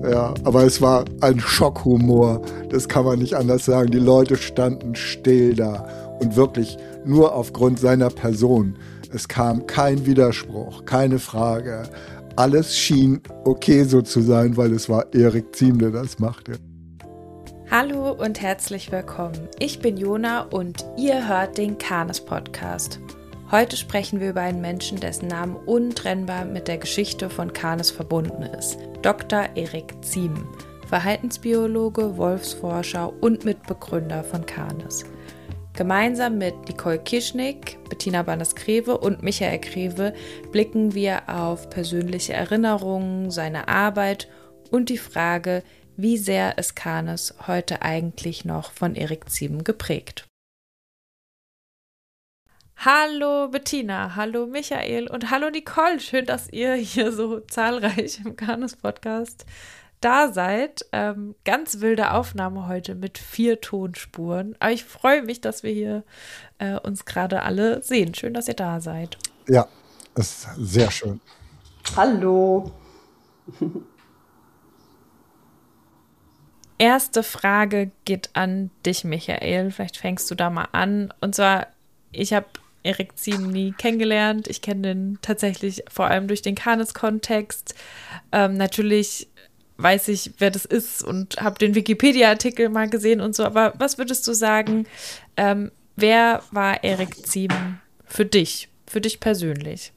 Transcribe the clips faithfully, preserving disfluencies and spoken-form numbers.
Ja, aber es war ein Schockhumor, das kann man nicht anders sagen. Die Leute standen still da und wirklich nur aufgrund seiner Person. Es kam kein Widerspruch, keine Frage. Alles schien okay so zu sein, weil es war Erik Ziem, der das machte. Hallo und herzlich willkommen. Ich bin Jona und ihr hört den Kanes Podcast. Heute sprechen wir über einen Menschen, dessen Name untrennbar mit der Geschichte von Kanes verbunden ist. Doktor Erik Ziem, Verhaltensbiologe, Wolfsforscher und Mitbegründer von Kanes. Gemeinsam mit Nicole Kischnick, Bettina Bannes-Greve und Michael Greve blicken wir auf persönliche Erinnerungen, seine Arbeit und die Frage, wie sehr ist Kanes heute eigentlich noch von Erik Ziem geprägt. Hallo Bettina, hallo Michael und hallo Nicole. Schön, dass ihr hier so zahlreich im Kanes-Podcast da seid. Ähm, ganz wilde Aufnahme heute mit vier Tonspuren. Aber ich freue mich, dass wir hier äh, uns gerade alle sehen. Schön, dass ihr da seid. Ja, ist sehr schön. Hallo. Erste Frage geht an dich, Michael. Vielleicht fängst du da mal an. Und zwar, ich habe Erik Ziem nie kennengelernt. Ich kenne den tatsächlich vor allem durch den Kanes-Kontext. Ähm, natürlich weiß ich, wer das ist und habe den Wikipedia-Artikel mal gesehen und so. Aber was würdest du sagen, ähm, wer war Erik Ziem für dich, für dich persönlich?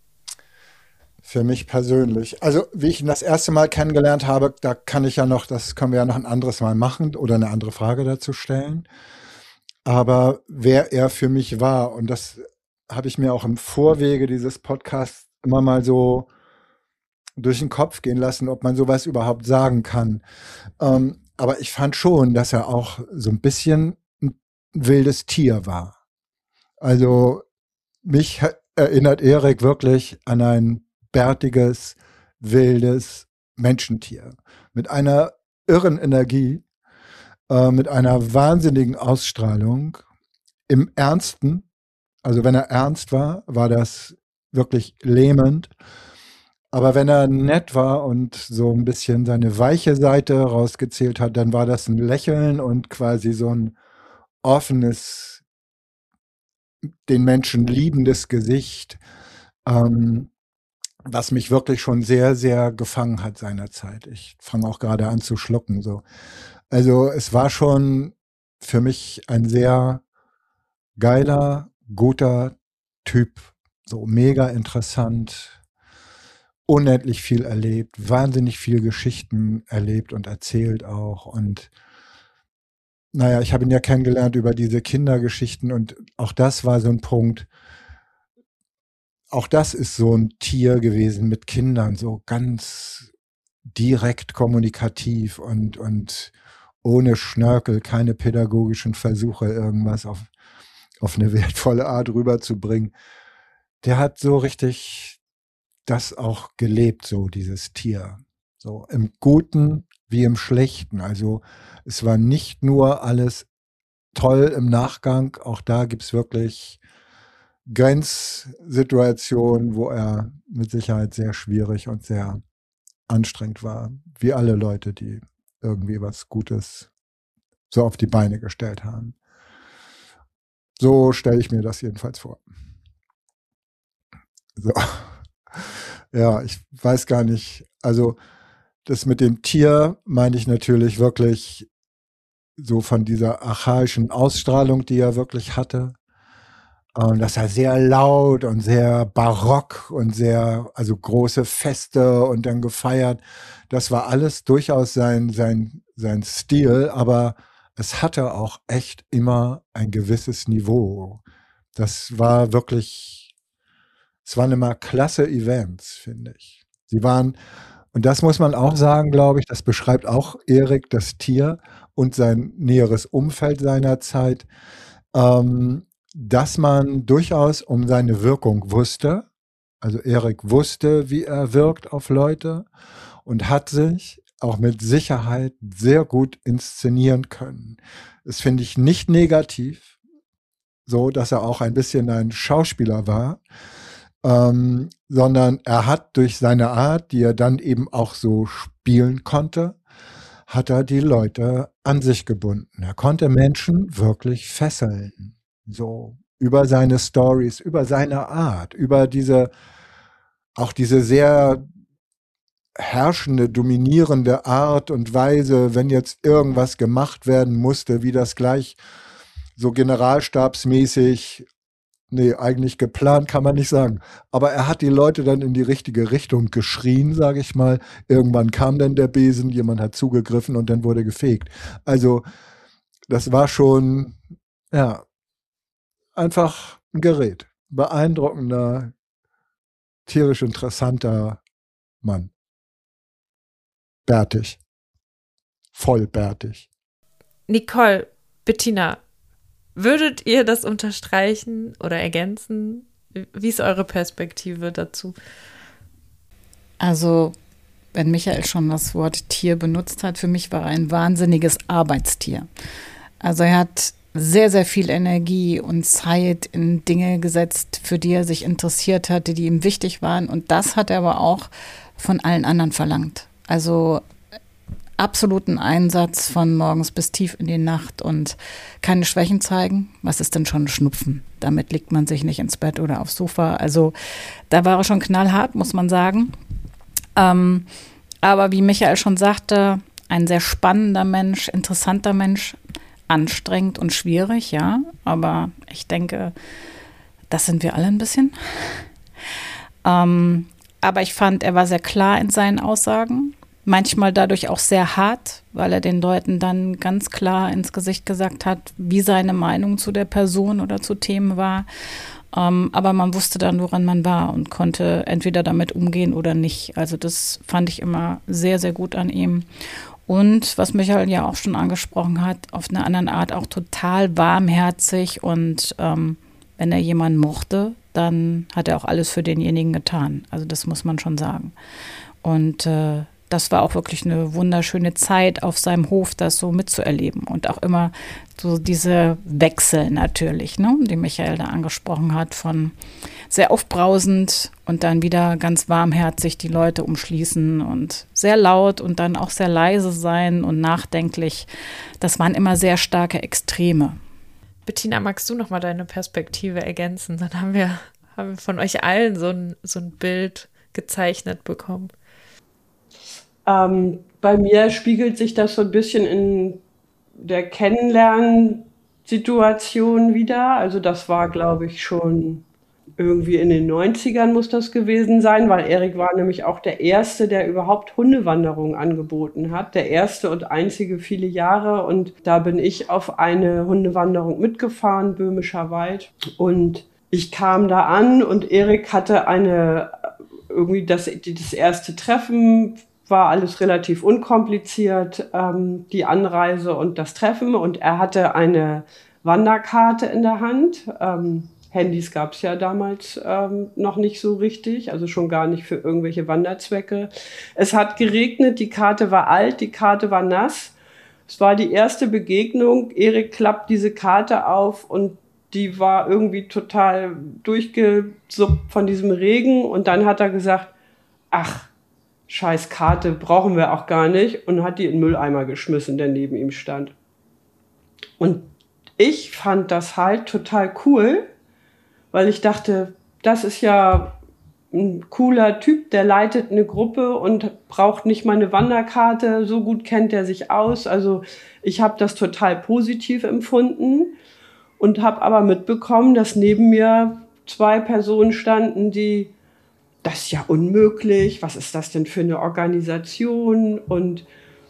Für mich persönlich. Also, wie ich ihn das erste Mal kennengelernt habe, da kann ich ja noch, das können wir ja noch ein anderes Mal machen oder eine andere Frage dazu stellen. Aber wer er für mich war, und das habe ich mir auch im Vorwege dieses Podcasts immer mal so durch den Kopf gehen lassen, ob man sowas überhaupt sagen kann. Ähm, aber ich fand schon, dass er auch so ein bisschen ein wildes Tier war. Also mich erinnert Erik wirklich an ein bärtiges, wildes Menschentier mit einer irren Energie, äh, mit einer wahnsinnigen Ausstrahlung. Im Ernsten, also wenn er ernst war, war das wirklich lähmend. Aber wenn er nett war und so ein bisschen seine weiche Seite rausgezählt hat, dann war das ein Lächeln und quasi so ein offenes, den Menschen liebendes Gesicht, ähm, was mich wirklich schon sehr, sehr gefangen hat seinerzeit. Ich fange auch gerade an zu schlucken. So. Also es war schon für mich ein sehr geiler, guter Typ. So mega interessant, unendlich viel erlebt, wahnsinnig viele Geschichten erlebt und erzählt auch. Und naja, ich habe ihn ja kennengelernt über diese Kindergeschichten und auch das war so ein Punkt. Auch das ist so ein Tier gewesen mit Kindern, so ganz direkt kommunikativ und, und ohne Schnörkel, keine pädagogischen Versuche, irgendwas auf, auf eine wertvolle Art rüberzubringen. Der hat so richtig das auch gelebt, so dieses Tier. So im Guten wie im Schlechten. Also es war nicht nur alles toll im Nachgang, auch da gibt's wirklich Grenzsituationen, wo er mit Sicherheit sehr schwierig und sehr anstrengend war, wie alle Leute, die irgendwie was Gutes so auf die Beine gestellt haben. So stelle ich mir das jedenfalls vor. So. Ja, ich weiß gar nicht, also das mit dem Tier meine ich natürlich wirklich so von dieser archaischen Ausstrahlung, die er wirklich hatte. Und das war sehr laut und sehr barock und sehr, also große Feste und dann gefeiert. Das war alles durchaus sein, sein, sein Stil, aber es hatte auch echt immer ein gewisses Niveau. Das war wirklich, es waren immer klasse Events, finde ich. Sie waren, und das muss man auch sagen, glaube ich, das beschreibt auch Erik, das Tier und sein näheres Umfeld seiner Zeit, ähm, dass man durchaus um seine Wirkung wusste. Also Erik wusste, wie er wirkt auf Leute und hat sich auch mit Sicherheit sehr gut inszenieren können. Das finde ich nicht negativ, so dass er auch ein bisschen ein Schauspieler war. ähm, sondern er hat durch seine Art, die er dann eben auch so spielen konnte, hat er die Leute an sich gebunden. Er konnte Menschen wirklich fesseln. So über seine Stories, über seine Art, über diese, auch diese sehr herrschende, dominierende Art und Weise, wenn jetzt irgendwas gemacht werden musste, wie das gleich so generalstabsmäßig, nee, eigentlich geplant kann man nicht sagen, aber er hat die Leute dann in die richtige Richtung geschrien, sage ich mal. Irgendwann kam dann der Besen, jemand hat zugegriffen und dann wurde gefegt. Also das war schon, ja, einfach ein Gerät. Beeindruckender, tierisch interessanter Mann. Bärtig. Vollbärtig. Nicole, Bettina, würdet ihr das unterstreichen oder ergänzen? Wie ist eure Perspektive dazu? Also, wenn Michael schon das Wort Tier benutzt hat, für mich war er ein wahnsinniges Arbeitstier. Also er hat sehr, sehr viel Energie und Zeit in Dinge gesetzt, für die er sich interessiert hatte, die ihm wichtig waren. Und das hat er aber auch von allen anderen verlangt. Also absoluten Einsatz von morgens bis tief in die Nacht und keine Schwächen zeigen. Was ist denn schon Schnupfen? Damit legt man sich nicht ins Bett oder aufs Sofa. Also da war er schon knallhart, muss man sagen. Ähm, aber wie Michael schon sagte, ein sehr spannender Mensch, interessanter Mensch, anstrengend und schwierig, ja. Aber ich denke, das sind wir alle ein bisschen. Ähm, aber ich fand, er war sehr klar in seinen Aussagen. Manchmal dadurch auch sehr hart, weil er den Leuten dann ganz klar ins Gesicht gesagt hat, wie seine Meinung zu der Person oder zu Themen war. Ähm, aber man wusste dann, woran man war und konnte entweder damit umgehen oder nicht. Also das fand ich immer sehr, sehr gut an ihm. Und was Michael ja auch schon angesprochen hat, auf eine andere Art auch total warmherzig. Und ähm, wenn er jemanden mochte, dann hat er auch alles für denjenigen getan. Also das muss man schon sagen. Und äh, das war auch wirklich eine wunderschöne Zeit auf seinem Hof, das so mitzuerleben. Und auch immer so diese Wechsel natürlich, ne, die Michael da angesprochen hat, von sehr aufbrausend und dann wieder ganz warmherzig die Leute umschließen und sehr laut und dann auch sehr leise sein und nachdenklich. Das waren immer sehr starke Extreme. Bettina, magst du noch mal deine Perspektive ergänzen? Dann haben wir, haben wir von euch allen so ein, so ein Bild gezeichnet bekommen. Ähm, bei mir spiegelt sich das so ein bisschen in der Kennenlernsituation wieder. Also das war, glaube ich, schon irgendwie in den neunzigern muss das gewesen sein, weil Erik war nämlich auch der Erste, der überhaupt Hundewanderungen angeboten hat. Der erste und einzige viele Jahre. Und da bin ich auf eine Hundewanderung mitgefahren, Böhmischer Wald. Und ich kam da an und Erik hatte eine, irgendwie das, das erste Treffen, war alles relativ unkompliziert, ähm, die Anreise und das Treffen. Und er hatte eine Wanderkarte in der Hand. Ähm, Handys gab es ja damals ähm, noch nicht so richtig, also schon gar nicht für irgendwelche Wanderzwecke. Es hat geregnet, die Karte war alt, die Karte war nass. Es war die erste Begegnung. Erik klappt diese Karte auf und die war irgendwie total durchgesuppt von diesem Regen. Und dann hat er gesagt, ach, scheiß Karte, brauchen wir auch gar nicht, und hat die in den Mülleimer geschmissen, der neben ihm stand. Und ich fand das halt total cool, weil ich dachte, das ist ja ein cooler Typ, der leitet eine Gruppe und braucht nicht mal eine Wanderkarte, so gut kennt er sich aus. Also ich habe das total positiv empfunden und habe aber mitbekommen, dass neben mir zwei Personen standen, die das ist ja unmöglich, was ist das denn für eine Organisation? Und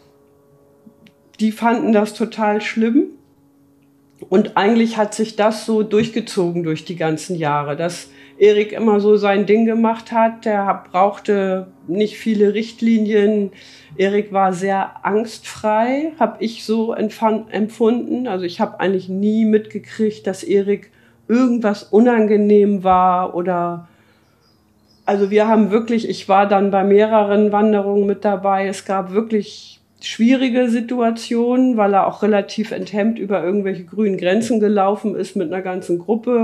die fanden das total schlimm. Und eigentlich hat sich das so durchgezogen durch die ganzen Jahre, dass Erik immer so sein Ding gemacht hat. Der brauchte nicht viele Richtlinien. Erik war sehr angstfrei, habe ich so empfunden. Also ich habe eigentlich nie mitgekriegt, dass Erik irgendwas unangenehm war oder also wir haben wirklich, ich war dann bei mehreren Wanderungen mit dabei. Es gab wirklich schwierige Situationen, weil er auch relativ enthemmt über irgendwelche grünen Grenzen gelaufen ist mit einer ganzen Gruppe,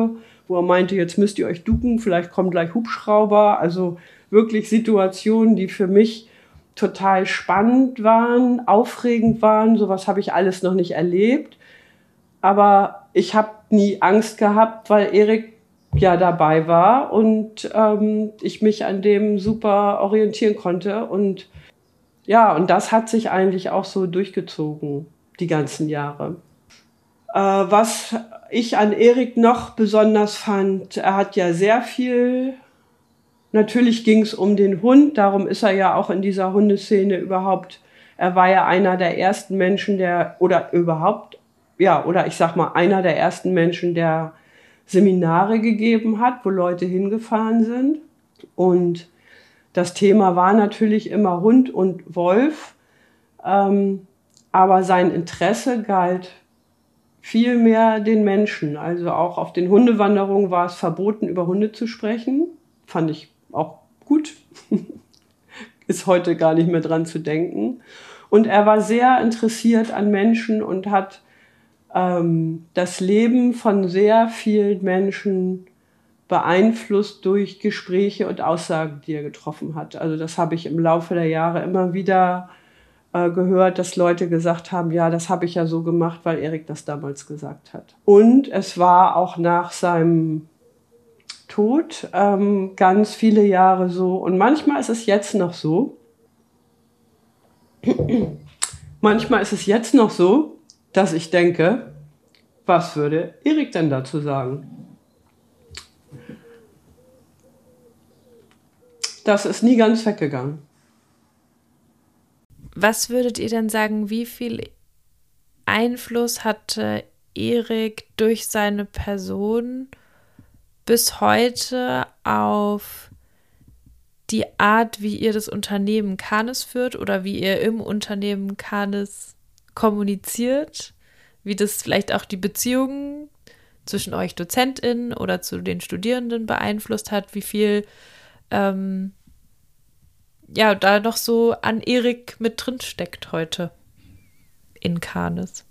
wo er meinte, jetzt müsst ihr euch ducken, vielleicht kommt gleich Hubschrauber. Also wirklich Situationen, die für mich total spannend waren, aufregend waren. Sowas habe ich alles noch nicht erlebt. Aber ich habe nie Angst gehabt, weil Erik ja dabei war und ähm, ich mich an dem super orientieren konnte. Und ja, und das hat sich eigentlich auch so durchgezogen, die ganzen Jahre. Äh, was ich an Erik noch besonders fand, er hat ja sehr viel, natürlich ging es um den Hund, darum ist er ja auch in dieser Hundeszene überhaupt, er war ja einer der ersten Menschen, der, oder überhaupt, ja, oder ich sag mal, einer der ersten Menschen, der Seminare gegeben hat, wo Leute hingefahren sind. Und das Thema war natürlich immer Hund und Wolf, ähm, aber sein Interesse galt viel mehr den Menschen. Also auch auf den Hundewanderungen war es verboten, über Hunde zu sprechen. Fand ich auch gut. Ist heute gar nicht mehr dran zu denken. Und er war sehr interessiert an Menschen und hat ähm, das Leben von sehr vielen Menschen beeinflusst durch Gespräche und Aussagen, die er getroffen hat. Also das habe ich im Laufe der Jahre immer wieder äh, gehört, dass Leute gesagt haben, ja, das habe ich ja so gemacht, weil Erik das damals gesagt hat. Und es war auch nach seinem Tod ähm, ganz viele Jahre so. Und manchmal ist es jetzt noch so, manchmal ist es jetzt noch so, dass ich denke, was würde Erik denn dazu sagen? Das ist nie ganz weggegangen. Was würdet ihr denn sagen, wie viel Einfluss hatte Erik durch seine Person bis heute auf die Art, wie ihr das Unternehmen Canis führt oder wie ihr im Unternehmen Canis kommuniziert? Wie das vielleicht auch die Beziehungen zwischen euch DozentInnen oder zu den Studierenden beeinflusst hat? Wie viel ähm, ja, da noch so an Erik mit drin steckt heute in Canis?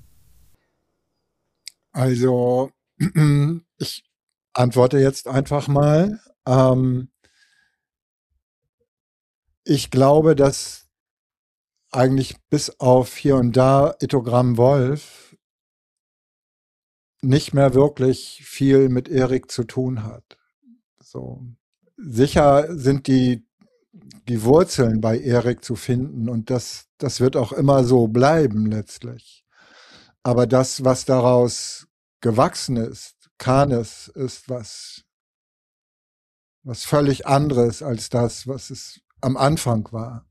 Also, ich antworte jetzt einfach mal. Ähm, ich glaube, dass eigentlich bis auf hier und da Itogramm Wolf nicht mehr wirklich viel mit Erik zu tun hat. So. Sicher sind die, die Wurzeln bei Erik zu finden und das, das wird auch immer so bleiben letztlich. Aber das, was daraus gewachsen ist, Canis, ist was, was völlig anderes als das, was es am Anfang war.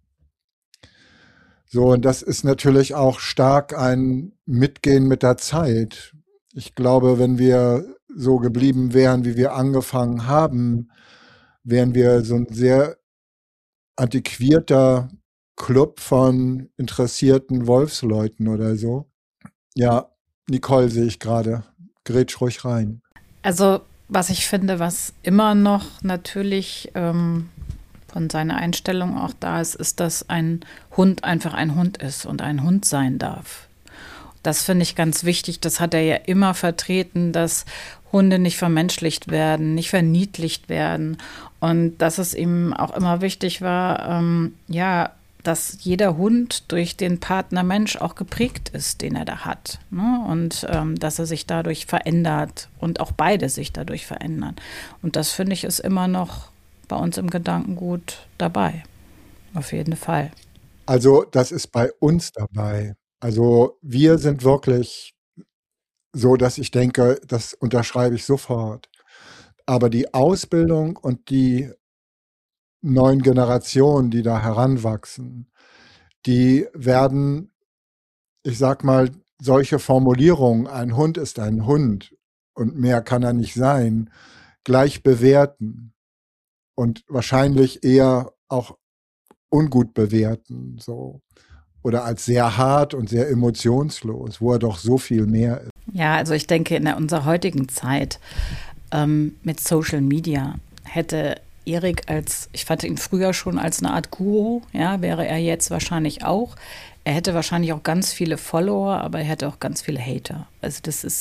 So, und das ist natürlich auch stark ein Mitgehen mit der Zeit. Ich glaube, wenn wir so geblieben wären, wie wir angefangen haben, wären wir so ein sehr antiquierter Club von interessierten Wolfsleuten oder so. Ja, Nicole sehe ich gerade. Grätsch ruhig rein. Also, was ich finde, was immer noch natürlich ähm, von seiner Einstellung auch da ist, ist, dass ein Hund einfach ein Hund ist und ein Hund sein darf. Das finde ich ganz wichtig. Das hat er ja immer vertreten, dass Hunde nicht vermenschlicht werden, nicht verniedlicht werden. Und dass es ihm auch immer wichtig war, ähm, ja, dass jeder Hund durch den Partner Mensch auch geprägt ist, den er da hat. Ne? Und ähm, dass er sich dadurch verändert und auch beide sich dadurch verändern. Und das, finde ich, ist immer noch bei uns im Gedankengut dabei. Auf jeden Fall. Also das ist bei uns dabei. Also wir sind wirklich so, dass ich denke, das unterschreibe ich sofort. Aber die Ausbildung und die neuen Generationen, die da heranwachsen, die werden, ich sag mal, solche Formulierungen, ein Hund ist ein Hund und mehr kann er nicht sein, gleich bewerten und wahrscheinlich eher auch ungut bewerten, so. Oder als sehr hart und sehr emotionslos, wo er doch so viel mehr ist. Ja, also ich denke, in der, unserer heutigen Zeit ähm, mit Social Media hätte Erik als, ich fand ihn früher schon als eine Art Guru, ja, wäre er jetzt wahrscheinlich auch. Er hätte wahrscheinlich auch ganz viele Follower, aber er hätte auch ganz viele Hater. Also das ist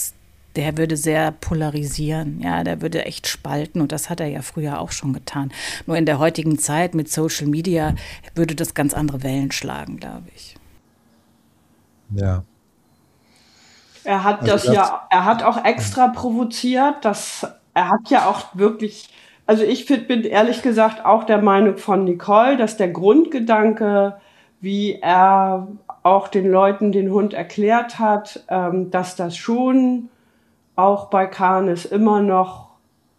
der würde sehr polarisieren, ja, der würde echt spalten und das hat er ja früher auch schon getan. Nur in der heutigen Zeit mit Social Media würde das ganz andere Wellen schlagen, glaube ich. Ja. Er hat Also das, das, ja, er hat auch extra provoziert, dass er hat ja auch wirklich, also ich find, bin ehrlich gesagt auch der Meinung von Nicole, dass der Grundgedanke, wie er auch den Leuten den Hund erklärt hat, ähm, dass das schon auch bei Canis immer noch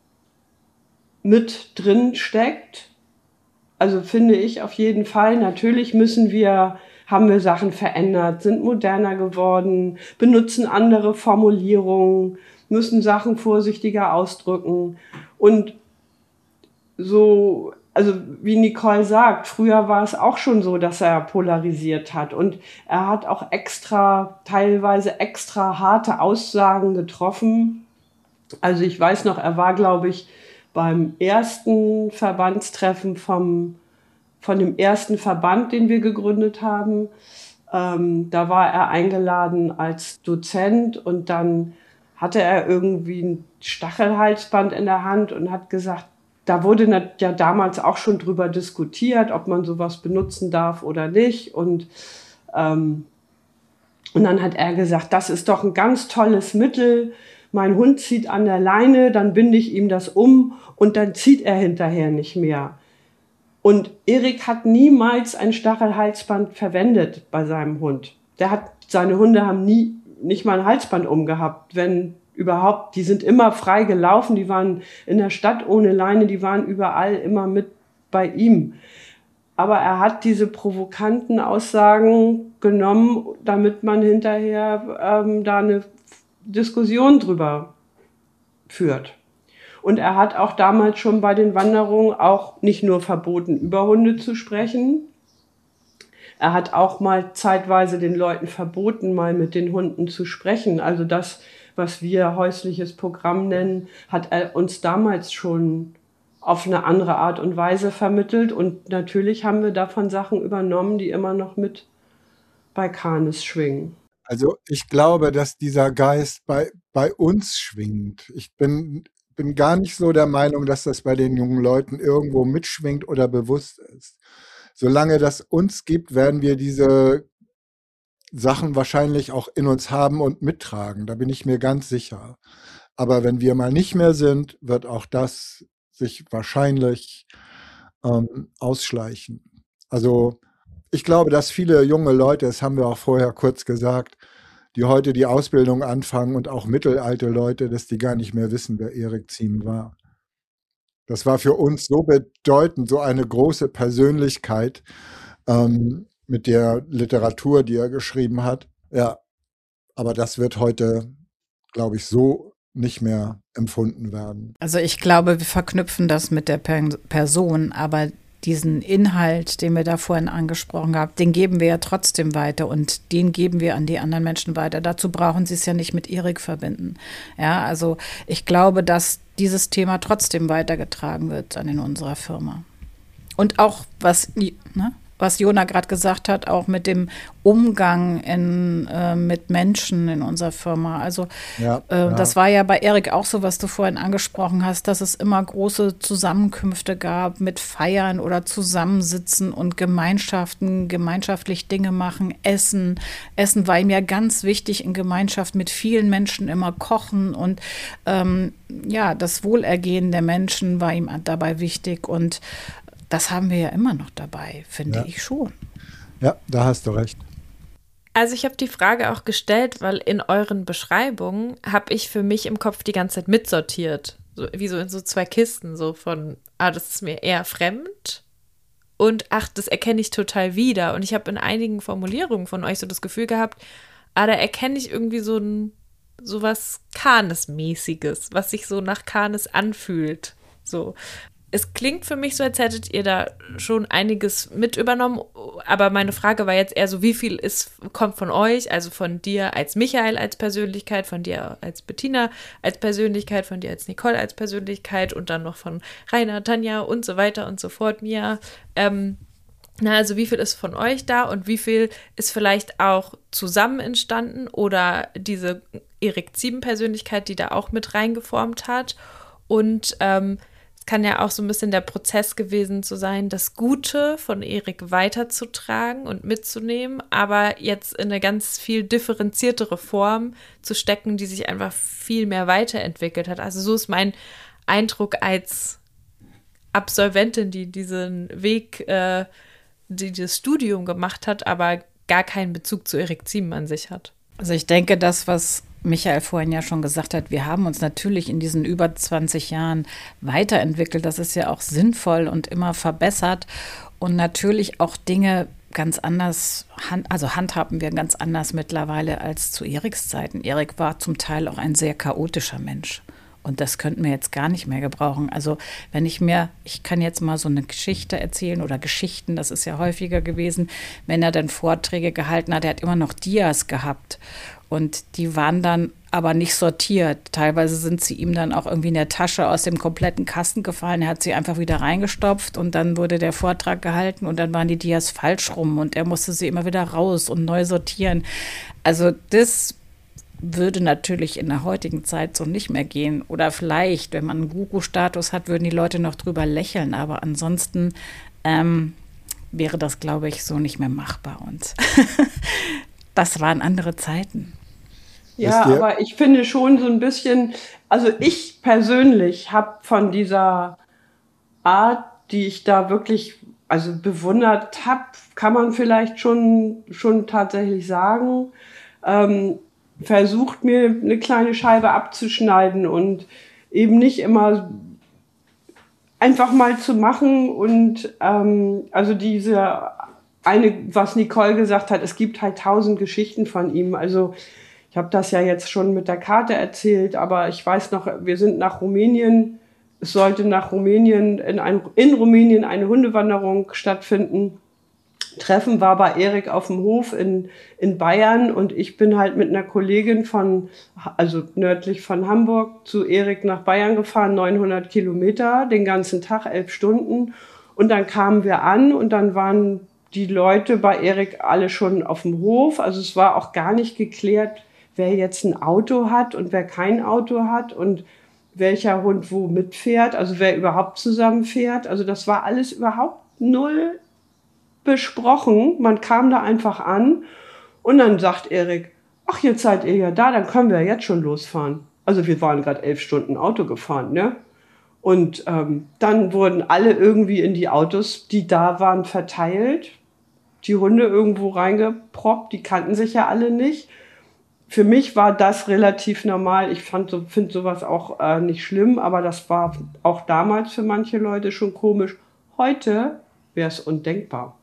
mit drin steckt. Also finde ich auf jeden Fall. Natürlich müssen wir, haben wir Sachen verändert, sind moderner geworden, benutzen andere Formulierungen, müssen Sachen vorsichtiger ausdrücken. Und so, also wie Nicole sagt, früher war es auch schon so, dass er polarisiert hat. Und er hat auch extra, teilweise extra harte Aussagen getroffen. Also ich weiß noch, er war, glaube ich, beim ersten Verbandstreffen vom, von dem ersten Verband, den wir gegründet haben. Ähm, da war er eingeladen als Dozent und dann hatte er irgendwie ein Stachelhalsband in der Hand und hat gesagt, da wurde ja damals auch schon drüber diskutiert, ob man sowas benutzen darf oder nicht. Und, ähm, und dann hat er gesagt, das ist doch ein ganz tolles Mittel. Mein Hund zieht an der Leine, dann binde ich ihm das um und dann zieht er hinterher nicht mehr. Und Erik hat niemals ein Stachelhalsband verwendet bei seinem Hund. Der hat, seine Hunde haben nie, nicht mal ein Halsband umgehabt, wenn überhaupt. Die sind immer frei gelaufen, die waren in der Stadt ohne Leine, die waren überall immer mit bei ihm. Aber er hat diese provokanten Aussagen genommen, damit man hinterher ähm, da eine Diskussion drüber führt. Und er hat auch damals schon bei den Wanderungen auch nicht nur verboten, über Hunde zu sprechen. Er hat auch mal zeitweise den Leuten verboten, mal mit den Hunden zu sprechen. Also das, was wir häusliches Programm nennen, hat er uns damals schon auf eine andere Art und Weise vermittelt. Und natürlich haben wir davon Sachen übernommen, die immer noch mit bei Canis schwingen. also ich glaube, dass dieser Geist bei, bei uns schwingt. Ich bin, bin gar nicht so der Meinung, dass das bei den jungen Leuten irgendwo mitschwingt oder bewusst ist. Solange das uns gibt, werden wir diese Sachen wahrscheinlich auch in uns haben und mittragen. Da bin ich mir ganz sicher. Aber wenn wir mal nicht mehr sind, wird auch das sich wahrscheinlich ähm, ausschleichen. Also ich glaube, dass viele junge Leute, das haben wir auch vorher kurz gesagt, die heute die Ausbildung anfangen und auch mittelalte Leute, dass die gar nicht mehr wissen, wer Erik Ziem war. Das war für uns so bedeutend, so eine große Persönlichkeit ähm, mit der Literatur, die er geschrieben hat. Ja, aber das wird heute, glaube ich, so nicht mehr empfunden werden. Also ich glaube, wir verknüpfen das mit der per- Person, aber diesen Inhalt, den wir da vorhin angesprochen haben, den geben wir ja trotzdem weiter und den geben wir an die anderen Menschen weiter. Dazu brauchen sie es ja nicht mit Erik verbinden. Ja, also ich glaube, dass dieses Thema trotzdem weitergetragen wird dann in unserer Firma. Und auch, was, ne, was Jona gerade gesagt hat, auch mit dem Umgang in, äh, mit Menschen in unserer Firma. Also Ja, äh, ja. das war ja bei Erik auch so, was du vorhin angesprochen hast, dass es immer große Zusammenkünfte gab mit Feiern oder Zusammensitzen und Gemeinschaften, gemeinschaftlich Dinge machen, Essen. Essen war ihm ja ganz wichtig, in Gemeinschaft mit vielen Menschen immer kochen und ähm, ja, das Wohlergehen der Menschen war ihm dabei wichtig und das haben wir ja immer noch dabei, finde Ja. ich schon. Ja, da hast du recht. Also ich habe die Frage auch gestellt, weil in euren Beschreibungen habe ich für mich im Kopf die ganze Zeit mitsortiert. So, wie so in so zwei Kisten, so von, ah, das ist mir eher fremd und ach, das erkenne ich total wieder. Und ich habe in einigen Formulierungen von euch so das Gefühl gehabt, ah, da erkenne ich irgendwie so ein, so was Canis-mäßiges, was sich so nach Canis anfühlt. So. Es klingt für mich so, als hättet ihr da schon einiges mit übernommen, aber meine Frage war jetzt eher so, wie viel ist, kommt von euch, also von dir als Michael als Persönlichkeit, von dir als Bettina als Persönlichkeit, von dir als Nicole als Persönlichkeit und dann noch von Rainer, Tanja und so weiter und so fort, Mia. Ähm, na, also wie viel ist von euch da und wie viel ist vielleicht auch zusammen entstanden oder diese Erik Zieben-Persönlichkeit, die da auch mit reingeformt hat. Und ähm, es kann ja auch so ein bisschen der Prozess gewesen zu sein, das Gute von Erik weiterzutragen und mitzunehmen, aber jetzt in eine ganz viel differenziertere Form zu stecken, die sich einfach viel mehr weiterentwickelt hat. Also so ist mein Eindruck als Absolventin, die diesen Weg, äh, die das Studium gemacht hat, aber gar keinen Bezug zu Erik Zieben an sich hat. Also ich denke, das, was Michael vorhin ja schon gesagt hat, wir haben uns natürlich in diesen über zwanzig Jahren weiterentwickelt. Das ist ja auch sinnvoll und immer verbessert. Und natürlich auch Dinge ganz anders, also handhaben wir ganz anders mittlerweile als zu Eriks Zeiten. Erik war zum Teil auch ein sehr chaotischer Mensch. Und das könnten wir jetzt gar nicht mehr gebrauchen. Also wenn ich mir, ich kann jetzt mal so eine Geschichte erzählen oder Geschichten, das ist ja häufiger gewesen, wenn er dann Vorträge gehalten hat, er hat immer noch Dias gehabt. Und die waren dann aber nicht sortiert. Teilweise sind sie ihm dann auch irgendwie in der Tasche aus dem kompletten Kasten gefallen. Er hat sie einfach wieder reingestopft und dann wurde der Vortrag gehalten und dann waren die Dias falsch rum und er musste sie immer wieder raus und neu sortieren. Also das würde natürlich in der heutigen Zeit so nicht mehr gehen. Oder vielleicht, wenn man einen Guru-Status hat, würden die Leute noch drüber lächeln. Aber ansonsten ähm, wäre das, glaube ich, so nicht mehr machbar. Und das waren andere Zeiten. Ja, aber ich finde schon so ein bisschen, also ich persönlich habe von dieser Art, die ich da wirklich also bewundert habe, kann man vielleicht schon, schon tatsächlich sagen, ähm, versucht mir eine kleine Scheibe abzuschneiden und eben nicht immer einfach mal zu machen und ähm, also diese eine, was Nicole gesagt hat, es gibt halt tausend Geschichten von ihm, also ich habe das ja jetzt schon mit der Karte erzählt, aber ich weiß noch, wir sind nach Rumänien, es sollte nach Rumänien, in, ein, in Rumänien eine Hundewanderung stattfinden. Treffen war bei Erik auf dem Hof in, in Bayern und ich bin halt mit einer Kollegin von, also nördlich von Hamburg zu Erik nach Bayern gefahren, neunhundert Kilometer, den ganzen Tag, elf Stunden. Und dann kamen wir an und dann waren die Leute bei Erik alle schon auf dem Hof. Also es war auch gar nicht geklärt, wer jetzt ein Auto hat und wer kein Auto hat und welcher Hund wo mitfährt, also wer überhaupt zusammenfährt. Also das war alles überhaupt null besprochen. Man kam da einfach an und dann sagt Erik, ach, jetzt seid ihr ja da, dann können wir jetzt schon losfahren. Also wir waren gerade elf Stunden Auto gefahren, ne? Und ähm, dann wurden alle irgendwie in die Autos, die da waren, verteilt. Die Hunde irgendwo reingeproppt, die kannten sich ja alle nicht. Für mich war das relativ normal. Ich fand so, finde sowas auch äh, nicht schlimm, aber das war auch damals für manche Leute schon komisch. Heute wäre es undenkbar.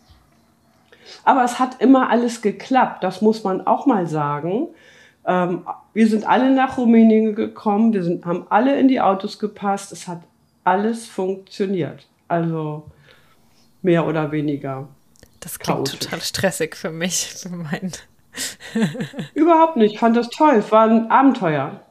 Aber es hat immer alles geklappt, das muss man auch mal sagen. Ähm, wir sind alle nach Rumänien gekommen, wir sind, haben alle in die Autos gepasst, es hat alles funktioniert. Also mehr oder weniger. Das klingt chaotisch. Total stressig für mich, für meinen. Überhaupt nicht, ich fand das toll, es war ein Abenteuer.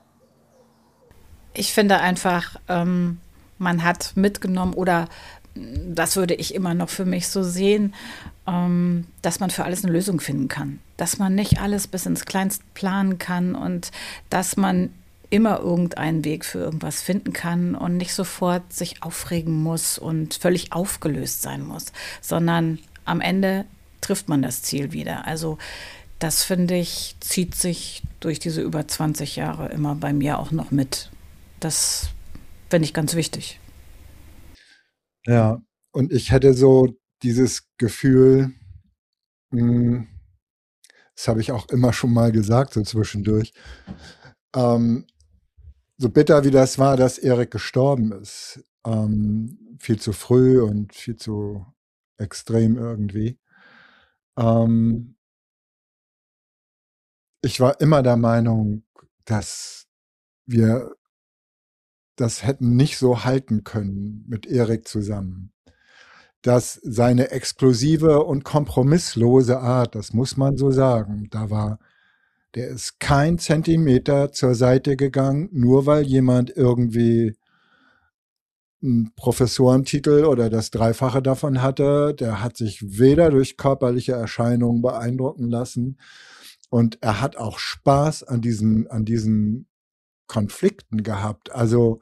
Ich finde einfach, ähm, man hat mitgenommen oder das würde ich immer noch für mich so sehen, ähm, dass man für alles eine Lösung finden kann. Dass man nicht alles bis ins Kleinste planen kann und dass man immer irgendeinen Weg für irgendwas finden kann und nicht sofort sich aufregen muss und völlig aufgelöst sein muss, sondern am Ende trifft man das Ziel wieder. Also das, finde ich, zieht sich durch diese über zwanzig Jahre immer bei mir auch noch mit. Das finde ich ganz wichtig. Ja, und ich hätte so dieses Gefühl, mh, das habe ich auch immer schon mal gesagt, so zwischendurch, ähm, so bitter wie das war, dass Erik gestorben ist, ähm, viel zu früh und viel zu extrem irgendwie. Ähm, ich war immer der Meinung, dass wir das hätten nicht so halten können mit Erik zusammen. Dass seine explosive und kompromisslose Art, das muss man so sagen, da war, der ist kein Zentimeter zur Seite gegangen, nur weil jemand irgendwie einen Professorentitel oder das Dreifache davon hatte. Der hat sich weder durch körperliche Erscheinungen beeindrucken lassen, Und er hat auch Spaß an diesen, an diesen Konflikten gehabt. Also,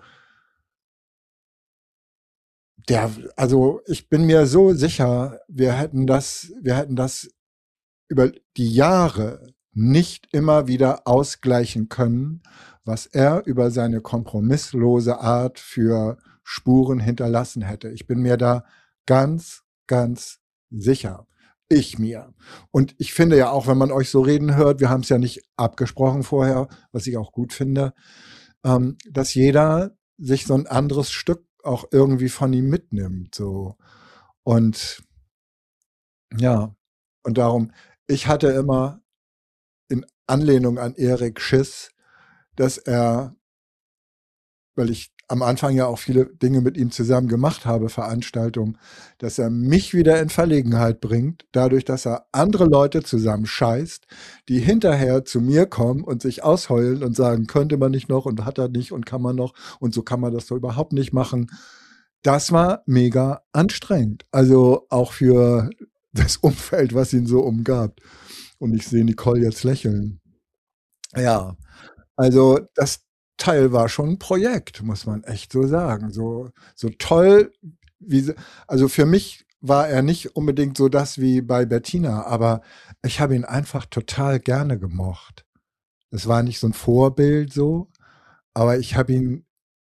der, also ich bin mir so sicher, wir hätten das, wir hätten das über die Jahre nicht immer wieder ausgleichen können, was er über seine kompromisslose Art für Spuren hinterlassen hätte. Ich bin mir da ganz, ganz sicher. Ich mir. Und ich finde ja auch, wenn man euch so reden hört, wir haben es ja nicht abgesprochen vorher, was ich auch gut finde, ähm, dass jeder sich so ein anderes Stück auch irgendwie von ihm mitnimmt. So. Und ja, und darum, ich hatte immer in Anlehnung an Erik Schiss, dass er, weil ich am Anfang ja auch viele Dinge mit ihm zusammen gemacht habe, Veranstaltungen, dass er mich wieder in Verlegenheit bringt, dadurch, dass er andere Leute zusammen scheißt, die hinterher zu mir kommen und sich ausheulen und sagen, könnte man nicht noch und hat er nicht und kann man noch und so kann man das doch überhaupt nicht machen. Das war mega anstrengend. Also auch für das Umfeld, was ihn so umgab. Und ich sehe Nicole jetzt lächeln. Ja, also das Teil war schon ein Projekt, muss man echt so sagen. So, so toll, wie sie, also für mich war er nicht unbedingt so das wie bei Bettina, aber ich habe ihn einfach total gerne gemocht. Es war nicht so ein Vorbild so, aber ich habe ihn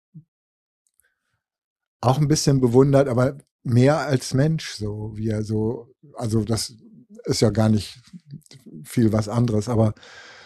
auch ein bisschen bewundert, aber mehr als Mensch, so wie er so, also das ist ja gar nicht viel was anderes, aber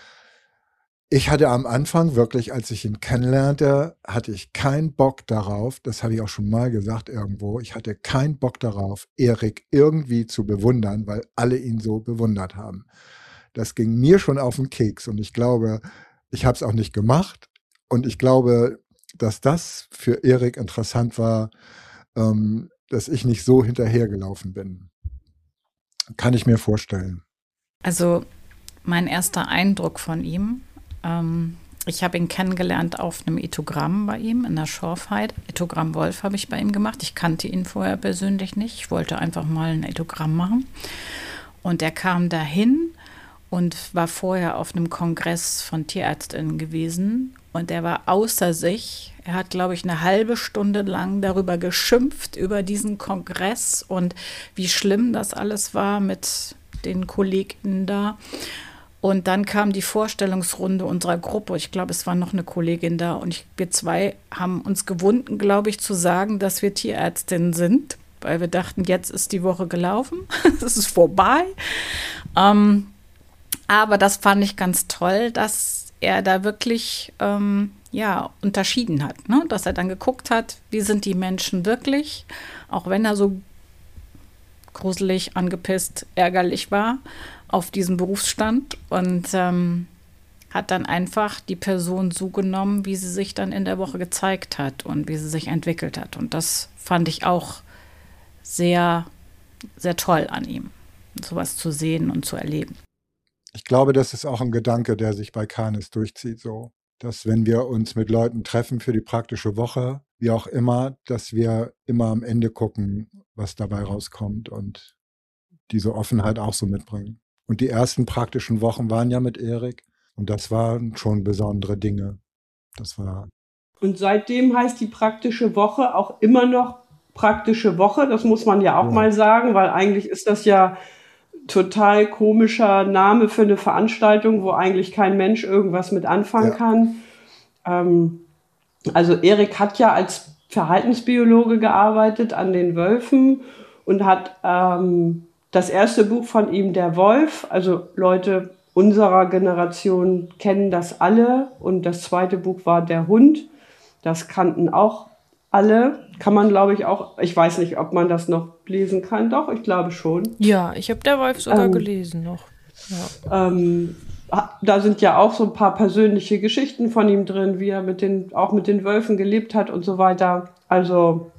ich hatte am Anfang wirklich, als ich ihn kennenlernte, hatte ich keinen Bock darauf, das habe ich auch schon mal gesagt irgendwo, ich hatte keinen Bock darauf, Erik irgendwie zu bewundern, weil alle ihn so bewundert haben. Das ging mir schon auf den Keks und ich glaube, ich habe es auch nicht gemacht und ich glaube, dass das für Erik interessant war, ähm, dass ich nicht so hinterhergelaufen bin. Kann ich mir vorstellen. Also mein erster Eindruck von ihm, ähm, ich habe ihn kennengelernt auf einem Ethogramm bei ihm in der Schorfheit. Ethogramm Wolf habe ich bei ihm gemacht. Ich kannte ihn vorher persönlich nicht. Ich wollte einfach mal ein Ethogramm machen. Und er kam dahin und war vorher auf einem Kongress von Tierärztinnen gewesen. Und er war außer sich. Er hat, glaube ich, eine halbe Stunde lang darüber geschimpft, über diesen Kongress und wie schlimm das alles war mit den Kolleginnen da. Und dann kam die Vorstellungsrunde unserer Gruppe. Ich glaube, es war noch eine Kollegin da. Und ich, wir zwei haben uns gewunden, glaube ich, zu sagen, dass wir Tierärztinnen sind. Weil wir dachten, jetzt ist die Woche gelaufen. Es ist vorbei. Ähm, aber das fand ich ganz toll, dass er da wirklich ähm, ja, unterschieden hat. Ne? Dass er dann geguckt hat, wie sind die Menschen wirklich, auch wenn er so gruselig, angepisst, ärgerlich war auf diesem Berufsstand und ähm, hat dann einfach die Person so genommen, wie sie sich dann in der Woche gezeigt hat und wie sie sich entwickelt hat. Und das fand ich auch sehr, sehr toll an ihm, sowas zu sehen und zu erleben. Ich glaube, das ist auch ein Gedanke, der sich bei Canis durchzieht, so, dass wenn wir uns mit Leuten treffen für die praktische Woche, wie auch immer, dass wir immer am Ende gucken, was dabei rauskommt und diese Offenheit auch so mitbringen. Und die ersten praktischen Wochen waren ja mit Erik und das waren schon besondere Dinge. Das war. Und seitdem heißt die praktische Woche auch immer noch praktische Woche. Das muss man ja auch ja. mal sagen, weil eigentlich ist das ja total komischer Name für eine Veranstaltung, wo eigentlich kein Mensch irgendwas mit anfangen ja. kann. Ähm, also Erik hat ja als Verhaltensbiologe gearbeitet an den Wölfen und hat ähm, das erste Buch von ihm, Der Wolf, also Leute unserer Generation kennen das alle. Und das zweite Buch war Der Hund. Das kannten auch alle. Kann man, glaube ich, auch, ich weiß nicht, ob man das noch lesen kann. Doch, ich glaube schon. Ja, ich habe Der Wolf sogar ähm, gelesen noch. Ja. Ähm, da sind ja auch so ein paar persönliche Geschichten von ihm drin, wie er mit den, auch mit den Wölfen gelebt hat und so weiter. Also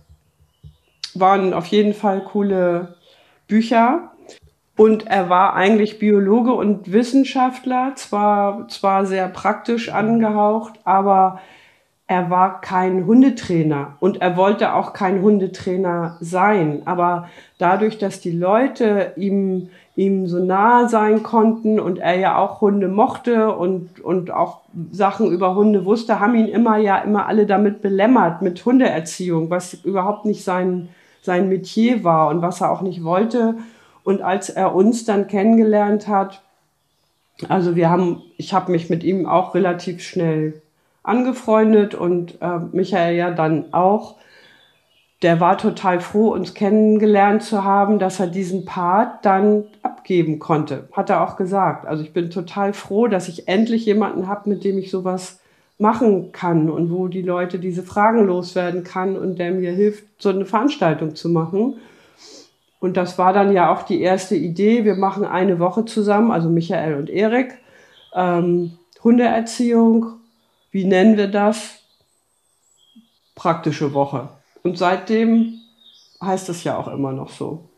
waren auf jeden Fall coole Bücher. Und er war eigentlich Biologe und Wissenschaftler, zwar, zwar sehr praktisch angehaucht, aber er war kein Hundetrainer und er wollte auch kein Hundetrainer sein. Aber dadurch, dass die Leute ihm ihm so nahe sein konnten und er ja auch Hunde mochte und, und auch Sachen über Hunde wusste, haben ihn immer ja immer alle damit belämmert, mit Hundeerziehung, was überhaupt nicht sein, sein Metier war und was er auch nicht wollte. Und als er uns dann kennengelernt hat, also wir haben, ich habe mich mit ihm auch relativ schnell angefreundet und äh, Michael ja dann auch. Der war total froh, uns kennengelernt zu haben, dass er diesen Part dann abgeben konnte. Hat er auch gesagt. Also ich bin total froh, dass ich endlich jemanden habe, mit dem ich sowas machen kann und wo die Leute diese Fragen loswerden kann und der mir hilft, so eine Veranstaltung zu machen. Und das war dann ja auch die erste Idee. Wir machen eine Woche zusammen, also Michael und Erik, ähm, Hundeerziehung. Wie nennen wir das? Praktische Woche. Und seitdem heißt es ja auch immer noch so.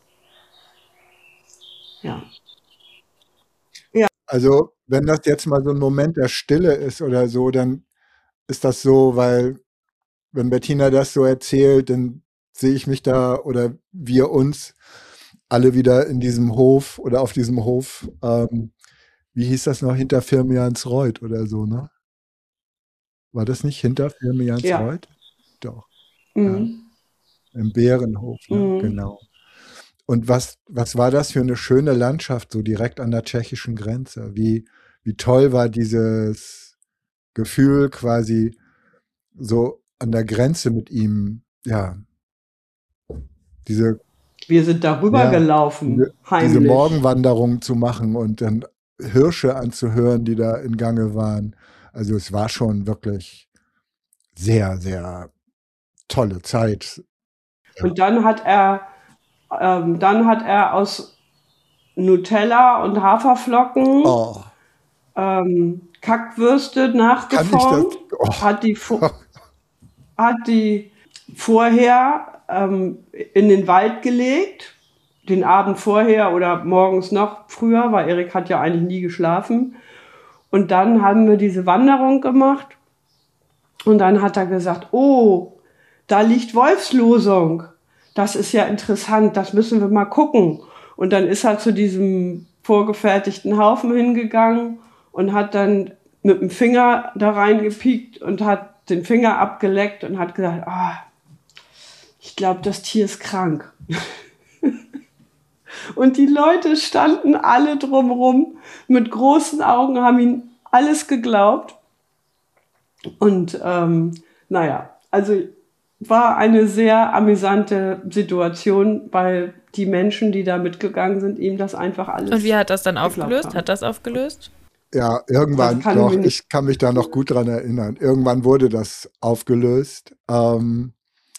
Ja. Ja. Also, wenn das jetzt mal so ein Moment der Stille ist oder so, dann ist das so, weil, wenn Bettina das so erzählt, dann sehe ich mich da oder wir uns alle wieder in diesem Hof oder auf diesem Hof, ähm, wie hieß das noch, hinter Firmiansreuth oder so, ne? War das nicht hinter Firmiansreuth? Ja. Doch. Mhm. Ja. Im Bärenhof, ne? Mhm. Genau. Und was, was war das für eine schöne Landschaft, so direkt an der tschechischen Grenze? Wie, wie toll war dieses Gefühl, quasi so an der Grenze mit ihm, ja, diese. Wir sind darüber ja, gelaufen, diese, heimlich. Diese Morgenwanderung zu machen und dann Hirsche anzuhören, die da in Gange waren. Also es war schon wirklich sehr, sehr tolle Zeit. Und dann hat er, ähm, dann hat er aus Nutella und Haferflocken oh. ähm, Kackwürste nachgeformt, oh. hat, die hat die vorher ähm, in den Wald gelegt, den Abend vorher oder morgens noch früher, weil Erik hat ja eigentlich nie geschlafen. Und dann haben wir diese Wanderung gemacht und dann hat er gesagt, oh, da liegt Wolfslosung. Das ist ja interessant, das müssen wir mal gucken. Und dann ist er zu diesem vorgefertigten Haufen hingegangen und hat dann mit dem Finger da reingepiekt und hat den Finger abgeleckt und hat gesagt, ah, ich glaube, das Tier ist krank. Und die Leute standen alle drumherum mit großen Augen, haben ihm alles geglaubt. Und ähm, naja, also war eine sehr amüsante Situation, weil die Menschen, die da mitgegangen sind, ihm das einfach alles. Und wie hat das dann aufgelöst? Haben. Hat das aufgelöst? Ja, irgendwann, kann doch, ich, ich kann mich da noch gut dran erinnern. Irgendwann wurde das aufgelöst. Ähm,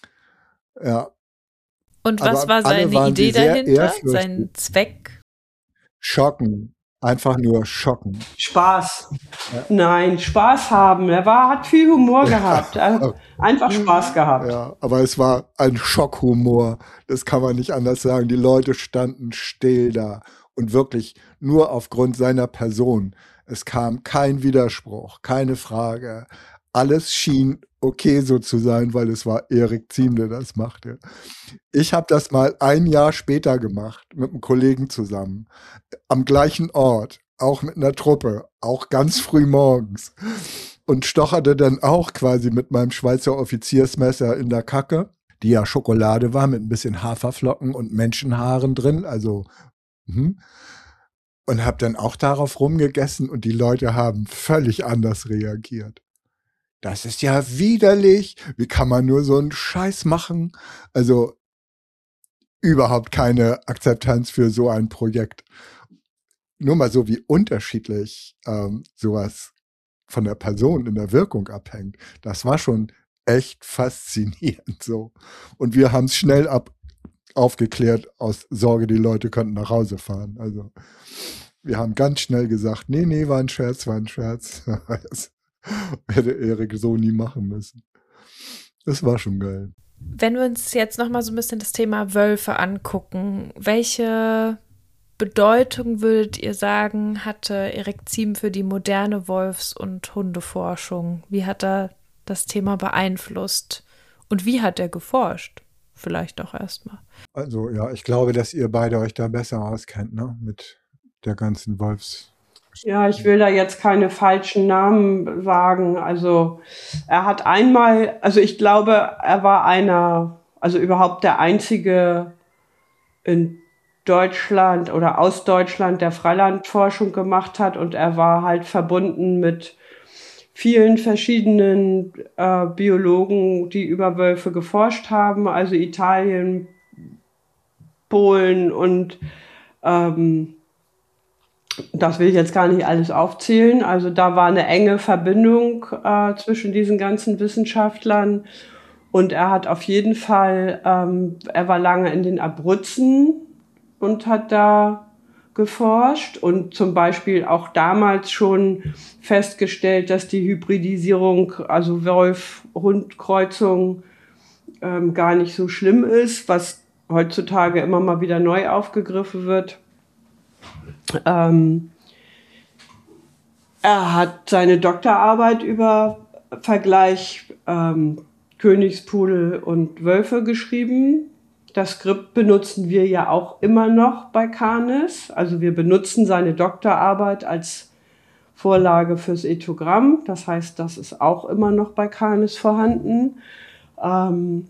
ja. Und was Aber war seine Idee dahinter? Sein Zweck? Schocken. Einfach nur schocken. Spaß. Ja. Nein, Spaß haben. Er war, hat viel Humor gehabt. Er hat einfach Spaß gehabt. Ja, aber es war ein Schockhumor. Das kann man nicht anders sagen. Die Leute standen still da und wirklich nur aufgrund seiner Person. Es kam kein Widerspruch, keine Frage. Alles schien okay so zu sein, weil es war Erik Ziem, der das machte. Ich habe das mal ein Jahr später gemacht, mit einem Kollegen zusammen, am gleichen Ort, auch mit einer Truppe, auch ganz früh morgens und stocherte dann auch quasi mit meinem Schweizer Offiziersmesser in der Kacke, die ja Schokolade war mit ein bisschen Haferflocken und Menschenhaaren drin, also hm. Und habe dann auch darauf rumgegessen und die Leute haben völlig anders reagiert. Das ist ja widerlich. Wie kann man nur so einen Scheiß machen? Also überhaupt keine Akzeptanz für so ein Projekt. Nur mal so, wie unterschiedlich ähm, sowas von der Person in der Wirkung abhängt. Das war schon echt faszinierend so. Und wir haben es schnell ab aufgeklärt aus Sorge, die Leute könnten nach Hause fahren. Also wir haben ganz schnell gesagt, nee, nee, war ein Scherz, war ein Scherz. Das hätte Erik so nie machen müssen. Das war schon geil. Wenn wir uns jetzt nochmal so ein bisschen das Thema Wölfe angucken, welche Bedeutung würdet ihr sagen, hatte Erik Ziem für die moderne Wolfs- und Hundeforschung? Wie hat er das Thema beeinflusst? Und wie hat er geforscht? vielleicht auch erstmal. Also ja, ich glaube, dass ihr beide euch da besser auskennt, ne? Mit der ganzen Wolfs. Ja, ich will da jetzt keine falschen Namen sagen. Also er hat einmal, also ich glaube, er war einer, also überhaupt der einzige in Deutschland oder aus Deutschland, der Freilandforschung gemacht hat, und er war halt verbunden mit vielen verschiedenen äh, Biologen, die über Wölfe geforscht haben, also Italien, Polen und ähm, das will ich jetzt gar nicht alles aufzählen. Also da war eine enge Verbindung äh, zwischen diesen ganzen Wissenschaftlern. Und er hat auf jeden Fall, ähm, er war lange in den Abruzzen und hat da geforscht und zum Beispiel auch damals schon festgestellt, dass die Hybridisierung, also Wolf-Hund-Kreuzung, ähm, gar nicht so schlimm ist, was heutzutage immer mal wieder neu aufgegriffen wird. Ähm, er hat seine Doktorarbeit über Vergleich ähm, Königspudel und Wölfe geschrieben. Das Skript benutzen wir ja auch immer noch bei Canis. Also wir benutzen seine Doktorarbeit als Vorlage fürs Ethogramm. Das heißt, das ist auch immer noch bei Canis vorhanden. Ähm,